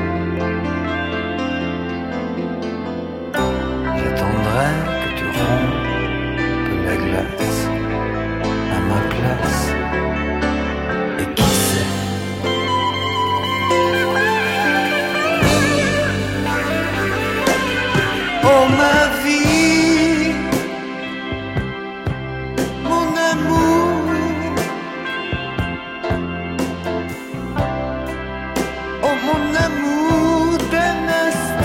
J'attendrai que tu rompes la glace à ma place. Et qui sait? Oh ma vie, mon amour, oh mon amour d'un instant.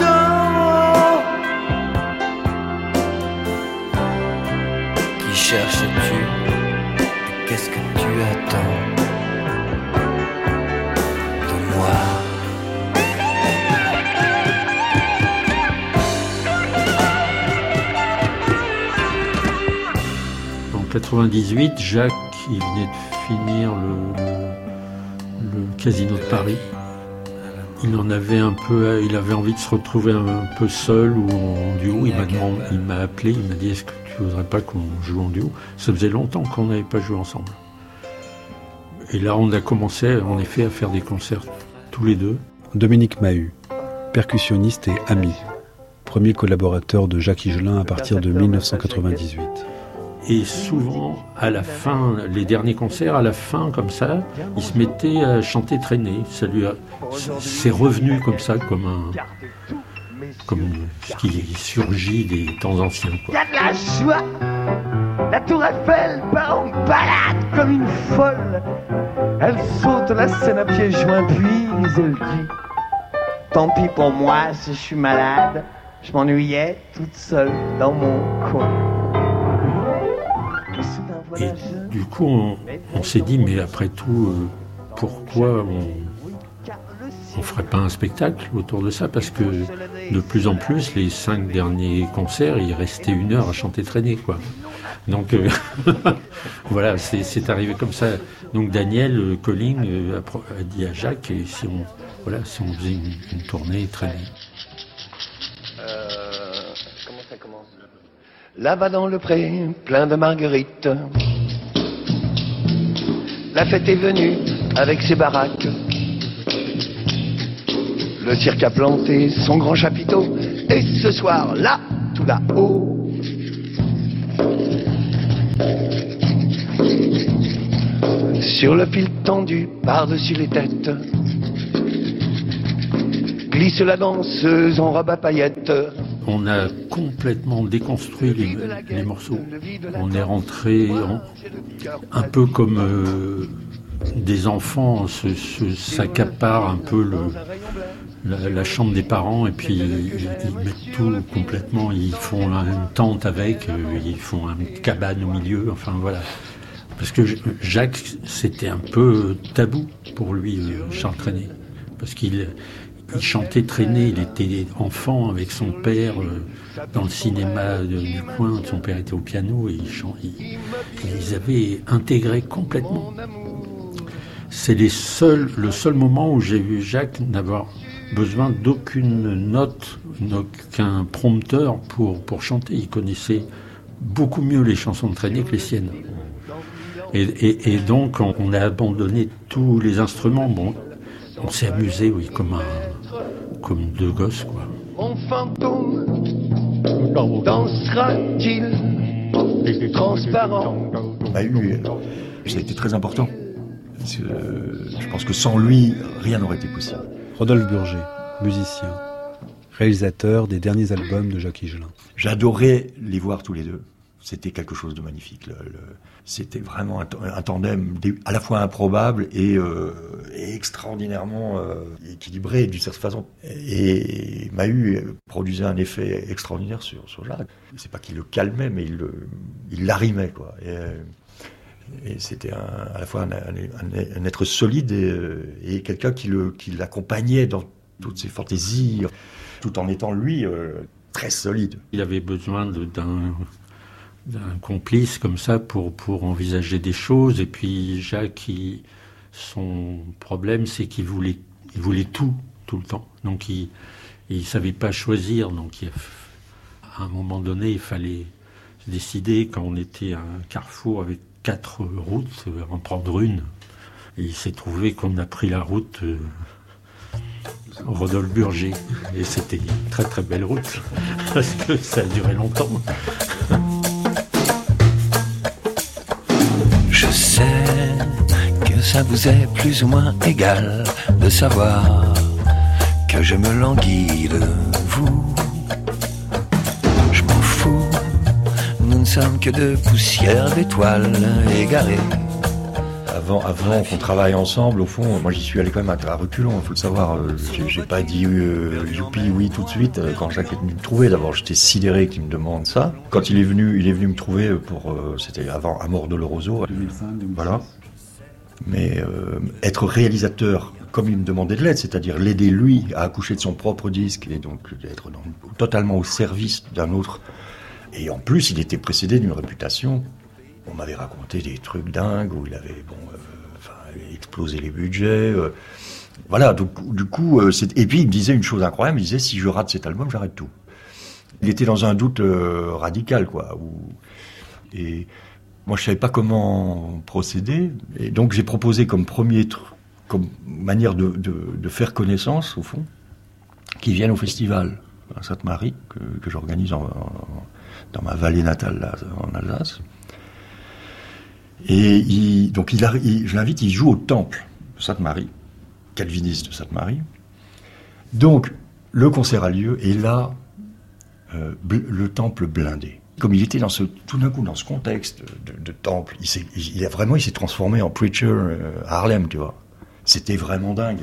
98, Jacques, il venait de finir le Casino de Paris. Il en avait un peu, il avait envie de se retrouver un peu seul ou en duo. Il m'a appelé, il m'a dit est-ce que tu voudrais pas qu'on joue en duo? Ça faisait longtemps qu'on n'avait pas joué ensemble. Et là, on a commencé en effet à faire des concerts tous les deux. Dominique Mahut, percussionniste et ami, premier collaborateur de Jacques Higelin à partir de 1998. Et souvent, à la fin, les derniers concerts, à la fin, comme ça, il se mettait à chanter traîner. C'est revenu comme ça, comme ce qui surgit des temps anciens. Il y a de la joie. La tour Eiffel part en balade comme une folle. Elle saute la scène à pieds joints, puis elle dit tant pis pour moi si je suis malade. Je m'ennuyais toute seule dans mon coin. Et du coup, on s'est dit, mais après tout, pourquoi on ferait pas un spectacle autour de ça? Parce que de plus en plus, les 5 derniers concerts, il restait 1 heure à chanter traîner, quoi. Donc voilà, c'est arrivé comme ça. Donc Daniel Colling a dit à Jacques, et si on faisait une tournée traînée. Comment ça commence? Là-bas dans le pré, plein de marguerites, la fête est venue avec ses baraques. Le cirque a planté son grand chapiteau, et ce soir, là, tout là-haut, sur le fil tendu par-dessus les têtes, glisse la danseuse en robe à paillettes. On a complètement déconstruit les morceaux. On est rentré un peu comme des enfants s'accaparent un peu la chambre des parents et puis ils mettent tout complètement. Ils font une tente avec, ils font une cabane au milieu, enfin voilà. Parce que Jacques, c'était un peu tabou pour lui, Charles Trenet. Parce qu'il chantait traîner, il était enfant avec son père dans le cinéma du coin, son père était au piano et ils avaient intégré complètement. C'est le seul moment où j'ai vu Jacques n'avoir besoin d'aucune note, d'aucun prompteur pour chanter. Il connaissait beaucoup mieux les chansons de Trenet que les siennes. Et donc on a abandonné tous les instruments. Bon, on s'est amusé, oui, comme deux gosses, quoi. Mon fantôme dansera-t-il transparent? Ça a été très important. Parce que, je pense que sans lui, rien n'aurait été possible. Rodolphe Burger, musicien, réalisateur des derniers albums de Jacques Higelin. J'adorais les voir tous les deux. C'était quelque chose de magnifique. C'était vraiment un tandem à la fois improbable et extraordinairement équilibré d'une certaine façon. Et Mahut produisait un effet extraordinaire sur Jacques. C'est pas qu'il le calmait, mais il l'arrimait, quoi. Et c'était à la fois un être solide et quelqu'un qui l'accompagnait dans toutes ses fantaisies, tout en étant lui très solide. Il avait besoin d'un complice comme ça pour envisager des choses. Et puis Jacques, son problème, c'est qu'il voulait tout le temps. Donc il savait pas choisir. Donc à un moment donné, il fallait se décider. Quand on était à un carrefour avec 4 routes, en prendre une. Et il s'est trouvé qu'on a pris la route Rodolphe Burger. Et c'était une très très belle route, parce que ça a duré longtemps. Je sais que ça vous est plus ou moins égal de savoir que je me languis de vous. Je m'en fous, nous ne sommes que de poussière d'étoiles égarées. Avant qu'on travaille ensemble, au fond, moi j'y suis allé quand même à reculons, il faut le savoir. J'ai pas dit youpi, oui tout de suite quand Jacques est venu me trouver. D'abord, j'étais sidéré qu'il me demande ça. Quand il est venu me trouver pour, c'était avant Amor Doloroso. 2005, 2006. Voilà. Mais être réalisateur comme il me demandait de l'être, c'est-à-dire l'aider lui à accoucher de son propre disque et donc être totalement au service d'un autre. Et en plus, il était précédé d'une réputation On m'avait raconté des trucs dingues où il avait explosé les budgets. Voilà, donc du coup, et puis il me disait une chose incroyable, il disait si je rate cet album, j'arrête tout. Il était dans un doute radical, quoi. Et moi, je savais pas comment procéder, et donc j'ai proposé comme comme manière de faire connaissance, au fond, qu'ils viennent au festival à Sainte-Marie que j'organise dans ma vallée natale, là, en Alsace. Et je l'invite, il joue au temple de Sainte-Marie, calviniste de Sainte-Marie. Donc, le concert a lieu, et là, le temple blindé. Comme il était tout d'un coup dans ce contexte de temple, il s'est transformé en preacher à Harlem, tu vois. C'était vraiment dingue.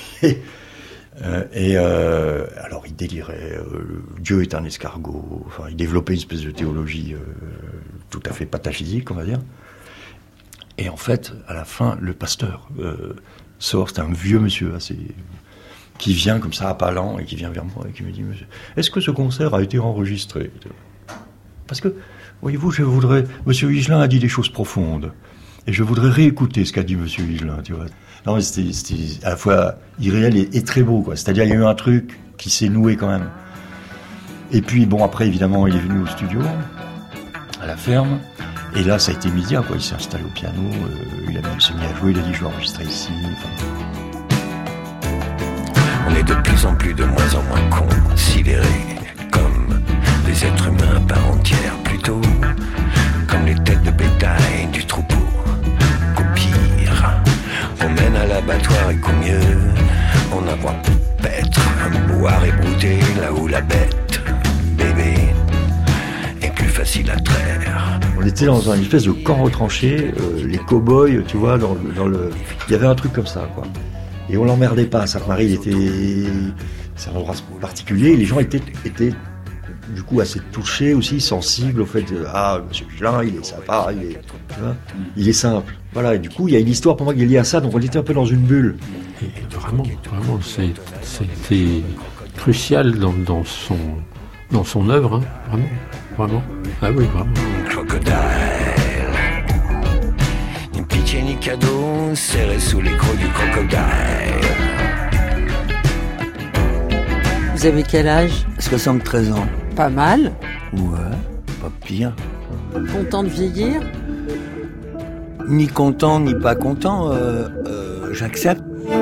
Alors il délirait, Dieu est un escargot, enfin il développait une espèce de théologie tout à fait pataphysique, on va dire. Et en fait, à la fin, le pasteur sort, c'est un vieux monsieur qui vient comme ça à pas lents et qui vient vers moi et qui me dit: monsieur, est-ce que ce concert a été enregistré? Parce que, voyez-vous, monsieur Higelin a dit des choses profondes, et je voudrais réécouter ce qu'a dit monsieur Higelin, tu vois. Non, mais c'était à la fois irréel et très beau, quoi. C'est-à-dire, il y a eu un truc qui s'est noué quand même. Et puis, bon, après, évidemment, il est venu au studio, à la ferme, et là, ça a été immédiat, quoi. Il s'est installé au piano, il s'est mis à jouer, il a dit: je vais enregistrer ici. On est de plus en plus, de moins en moins considérés comme des êtres humains à part entière, plutôt comme les têtes de bétail du troupeau. Qu'au pire, on mène à l'abattoir et qu'au mieux, on envoie paître, boire et brouter là où la bête, bébé, est plus facile à traire. On était dans une espèce de camp retranché, les cow-boys, tu vois, il y avait un truc comme ça, quoi. Et on l'emmerdait pas. Sainte-Marie, c'est un endroit particulier, et les gens étaient du coup assez touchés aussi, sensibles au fait de monsieur Higelin, il est sympa, il est simple. Voilà, et du coup, il y a une histoire pour moi qui est liée à ça, donc on était un peu dans une bulle. Et vraiment, c'était crucial dans son œuvre, hein, vraiment. Ah oui, vraiment. Crocodile, ni pitié ni cadeau, serré sous les crocs du crocodile. Vous avez quel âge? 73 ans. Pas mal. Ouais, pas pire. Content de vieillir? Ni content, ni pas content, j'accepte.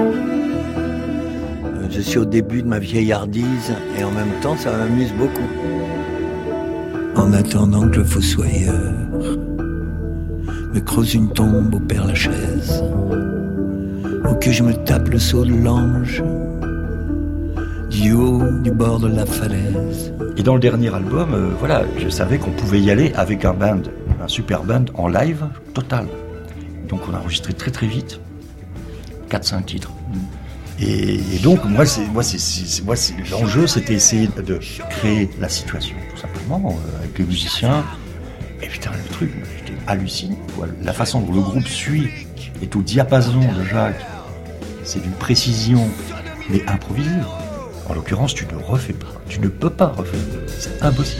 Je suis au début de ma vieillardise, et en même temps, ça m'amuse beaucoup. En attendant que le fossoyeur me creuse une tombe au Père-Lachaise, ou que je me tape le saut de l'ange du haut du bord de la falaise. Et dans le dernier album, je savais qu'on pouvait y aller avec un super band en live total. Donc on a enregistré très très vite 4-5 titres. Et donc l'enjeu, c'était essayer de créer la situation, tout simplement, avec les musiciens. Et putain, le truc, j'étais halluciné, quoi. La façon dont le groupe suit est au diapason de Jacques. C'est d'une précision, mais improvisée. En l'occurrence, tu ne refais pas. Tu ne peux pas refaire. C'est impossible.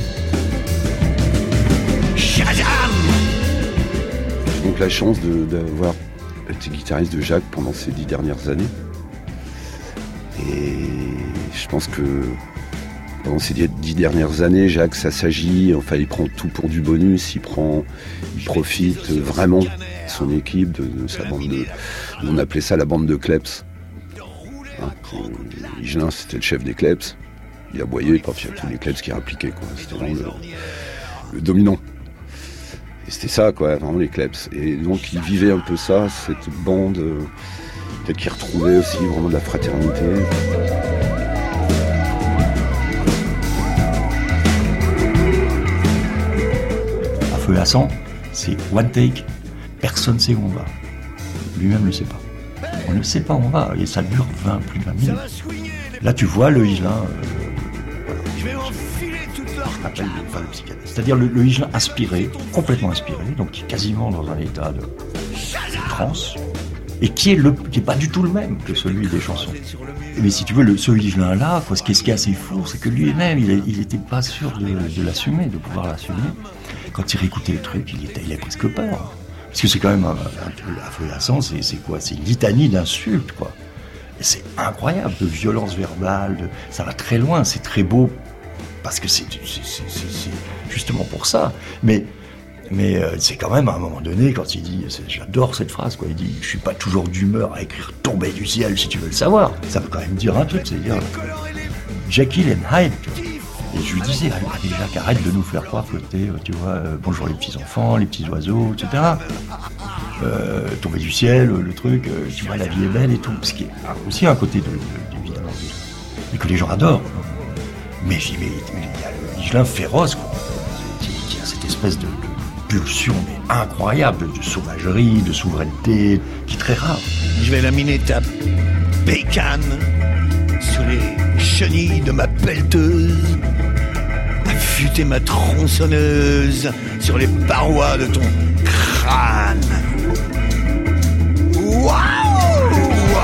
Shazam! J'ai donc la chance d'avoir été guitariste de Jacques pendant ces 10 dernières années. Et je pense que pendant ces 10 dernières années, Jacques s'assagit, enfin il prend tout pour du bonus, il profite vraiment de son équipe, de sa bande on appelait ça la bande de Kleps. Higelin, c'était le chef des Kleps. Il aboyait, puis il y a tous les Kleps qui répliquaient, quoi. C'était vraiment le dominant. Et c'était ça, quoi, vraiment les Kleps. Et donc il vivait un peu ça, cette bande, peut-être qu'il retrouvait aussi vraiment de la fraternité. À feu et à sang, c'est one take. Personne ne sait où on va. Lui-même ne le sait pas. On ne sait pas où on va, et ça dure plus de 20 minutes. Là, tu vois le Higelin, c'est-à-dire le Higelin inspiré, complètement inspiré, donc quasiment dans un état de transe, et qui est pas du tout le même que celui des chansons. Mais si tu veux, ce Higelin là, ce qui est assez fou, c'est que lui-même, il était pas sûr de l'assumer, de pouvoir l'assumer. Quand il réécoutait le truc, il a presque peur. Parce que c'est quand même un peu affolant, c'est quoi? C'est une litanie d'insultes, quoi. Et c'est incroyable, de violence verbale, ça va très loin, c'est très beau, parce que c'est justement pour ça. Mais c'est quand même à un moment donné, quand il dit, j'adore cette phrase, quoi, il dit, je suis pas toujours d'humeur à écrire tomber du ciel si tu veux le savoir. Ça veut quand même dire un truc, c'est-à-dire Jekyll and Hyde. Et je lui disais, Jacques, arrête de nous faire croire que t'es, tu vois, bonjour les petits enfants, les petits oiseaux, etc. Tomber du ciel, le truc, tu vois, la vie est belle et tout. Ce qui est aussi un côté évidemment, et que les gens adorent. Mais il y a le Higelin féroce, quoi, qui a cette espèce de pulsion mais incroyable de sauvagerie, de souveraineté, qui est très rare. Je vais laminer ta bécane sur les chenilles de ma pelleteuse, affûter ma tronçonneuse sur les parois de ton crâne. Waouh!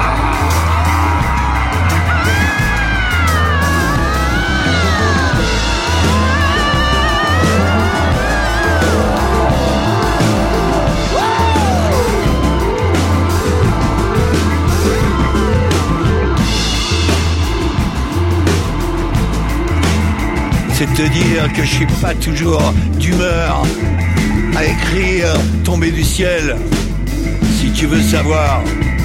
C'est te dire que je suis pas toujours d'humeur à écrire tomber du ciel, si tu veux savoir.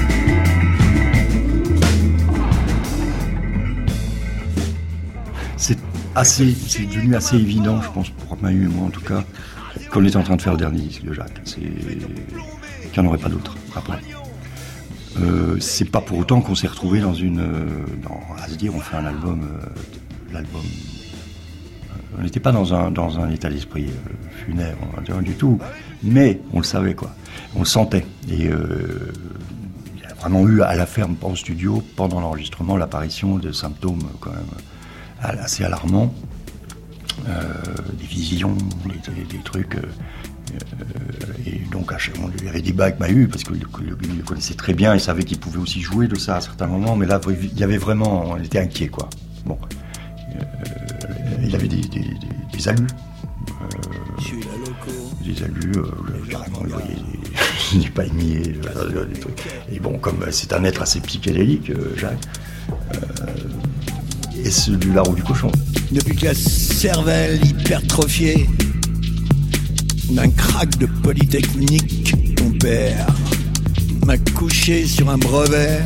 C'est devenu assez évident, je pense, pour Mahu et moi en tout cas, qu'on était en train de faire le dernier disque de Jacques. Qu'il n'y en aurait pas d'autre après. C'est pas pour autant qu'on s'est retrouvé à se dire on fait un album, l'album. On n'était pas dans un état d'esprit funèbre du tout, mais on le savait, quoi. On le sentait. Et il y a vraiment eu à la ferme, pas au studio, pendant l'enregistrement, l'apparition de symptômes quand même assez alarmants, des visions, des trucs. Et donc on lui avait débat avec Mahu parce qu'il le connaissait très bien, il savait qu'il pouvait aussi jouer de ça à certains moments, mais là il y avait vraiment, on était inquiets, quoi. Bon. Il avait des alus. Des alus, carrément, il voyait des palmiers, des trucs. Et bon, comme c'est un être assez psychédélique, Jacques, et c'est du lard ou du cochon. Depuis que la cervelle hypertrophiée d'un crack de Polytechnique, ton père m'a couché sur un brevet.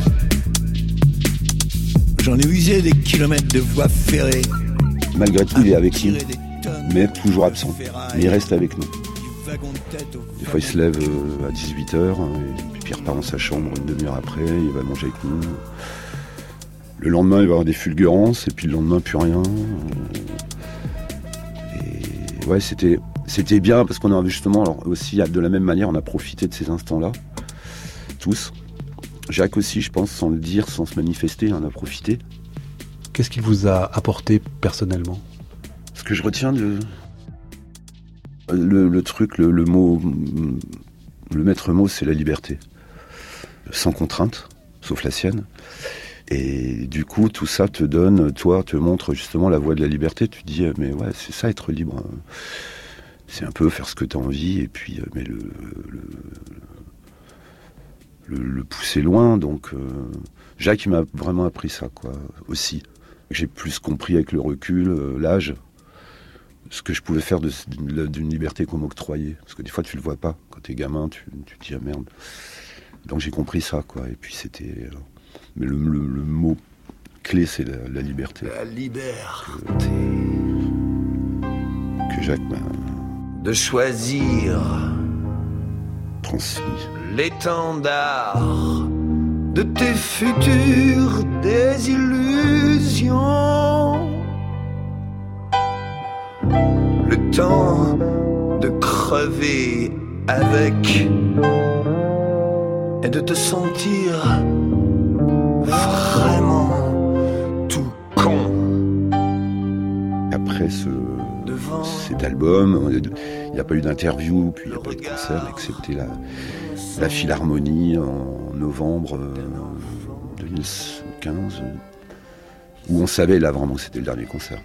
J'en ai usé des kilomètres de voies ferrées. Malgré tout, il est avec nous, mais toujours absent. Mais il reste avec nous. Des fois, il se lève à 18h, et puis il repart dans sa chambre une demi-heure après, il va manger avec nous. Le lendemain, il va avoir des fulgurances, et puis le lendemain, plus rien. Et ouais, c'était bien, parce qu'on a justement, alors aussi, de la même manière, on a profité de ces instants-là, tous. Jacques aussi, je pense, sans le dire, sans se manifester, on a profité. Qu'est-ce qu'il vous a apporté personnellement? Ce que je retiens le truc, le mot, le maître mot, c'est la liberté. Sans contrainte, sauf la sienne. Et du coup, tout ça te montre justement la voie de la liberté. Tu te dis, mais ouais, c'est ça, être libre. C'est un peu faire ce que tu as envie, et puis, mais le pousser loin. Donc, Jacques, il m'a vraiment appris ça, quoi, aussi. J'ai plus compris avec le recul, l'âge, ce que je pouvais faire d'une liberté qu'on m'octroyait. Parce que des fois, tu le vois pas. Quand t'es gamin, tu te dis, ah merde. Donc j'ai compris ça, quoi. Et puis c'était... mais le mot clé, c'est la liberté. La liberté. Que Jacques m'a... de choisir. Transmis. L'étendard de tes futures désillusions. Le temps de crever avec et de te sentir vraiment tout con. Après cet album, il n'y a pas eu d'interview, puis il n'y a pas eu de concert, excepté la Philharmonie en novembre 2015, où on savait là vraiment que c'était le dernier concert.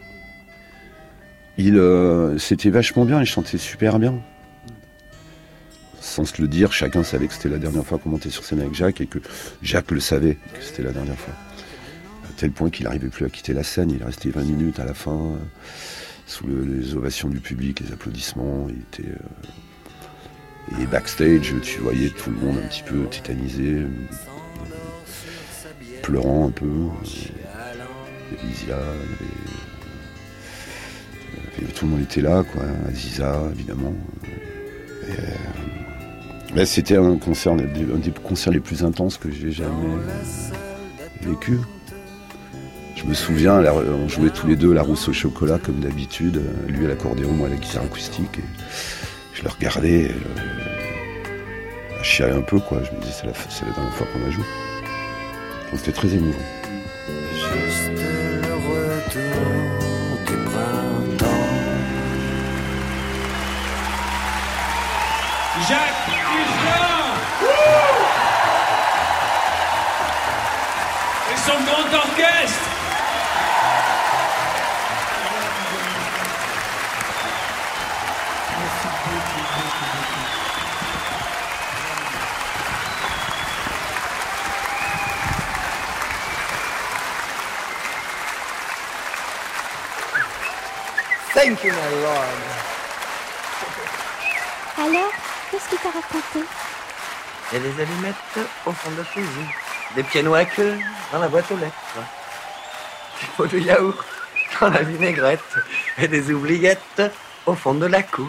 C'était vachement bien, il chantait super bien. Sans se le dire, chacun savait que c'était la dernière fois qu'on montait sur scène avec Jacques et que Jacques le savait que c'était la dernière fois. À tel point qu'il n'arrivait plus à quitter la scène, il restait 20 minutes à la fin, sous les ovations du public, les applaudissements. Il était, et backstage, tu voyais tout le monde un petit peu tétanisé, pleurant un peu. Il y avait Isia, tout le monde était là, quoi. Aziza, évidemment. C'était un des concerts les plus intenses que j'ai jamais vécu. Je me souviens, on jouait tous les deux la Rousse au chocolat comme d'habitude, lui à l'accordéon, moi à la guitare acoustique. Et je le regardais, je chialais un peu, quoi. Je me disais c'est la dernière fois qu'on la joue. Donc c'était très émouvant. Juste le retour du printemps. Jacques Higelin et son grand orchestre. Thank you, my lord. Alors, qu'est-ce qu'il t'a raconté? Il y a des allumettes au fond de la fusil, des pianos à queue dans la boîte aux lettres, des pots de yaourt dans la vinaigrette et des oubliettes au fond de la cour.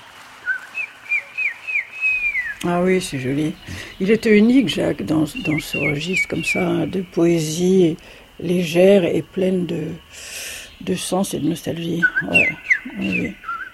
Ah oui, c'est joli. Il était unique, Jacques, dans ce registre comme ça, de poésie légère et pleine de sens et de nostalgie. Ouais, oui.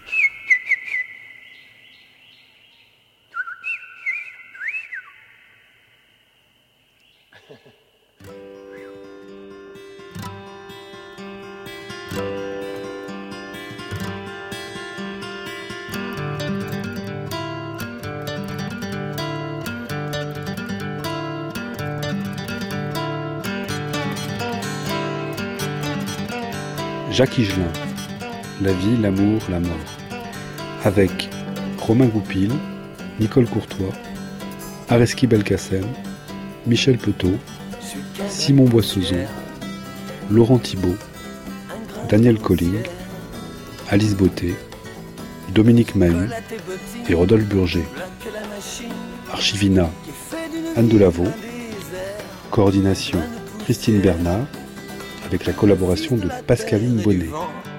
Jacques Higelin, La vie, l'amour, la mort. Avec Romain Goupil, Nicole Courtois, Areski Belkacem, Michel Petot, Simon Boissezon, Laurent Thibault, Daniel Colling, Alice Beauté, Dominique Mahut et Rodolphe Burger. Archivina, Anne Delaveau. Coordination, Christine Bernard, avec la collaboration de Pascaline Bonnet.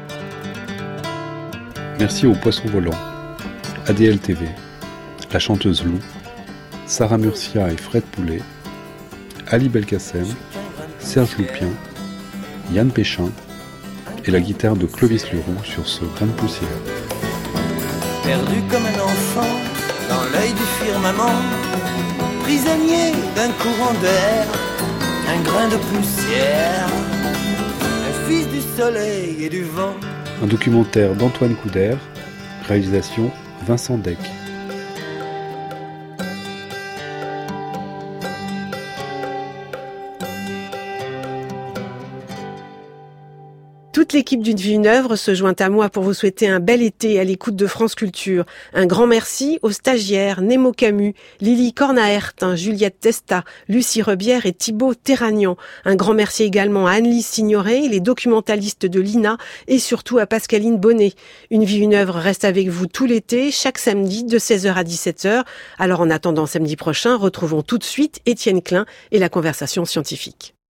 Merci aux Poissons Volants, ADL TV, La Chanteuse Lou, Sarah Murcia et Fred Poulet, Ali Belkacem, Serge Loupien, Yann Péchin et la guitare de Clovis Leroux sur ce grain de poussière. Perdu comme un enfant dans l'œil du firmament, prisonnier d'un courant d'air, un grain de poussière, un fils du soleil et du vent. Un documentaire d'Antoine Couder, réalisation Vincent Deck. Toute l'équipe d'Une vie, une œuvre se joint à moi pour vous souhaiter un bel été à l'écoute de France Culture. Un grand merci aux stagiaires Nemo Camus, Lily Cornaert, Juliette Testa, Lucie Rebière et Thibaut Terragnan. Un grand merci également à Anne-Lise Signoret, les documentalistes de l'INA et surtout à Pascaline Bonnet. Une vie, une œuvre reste avec vous tout l'été, chaque samedi de 16h à 17h. Alors en attendant samedi prochain, retrouvons tout de suite Étienne Klein et la conversation scientifique.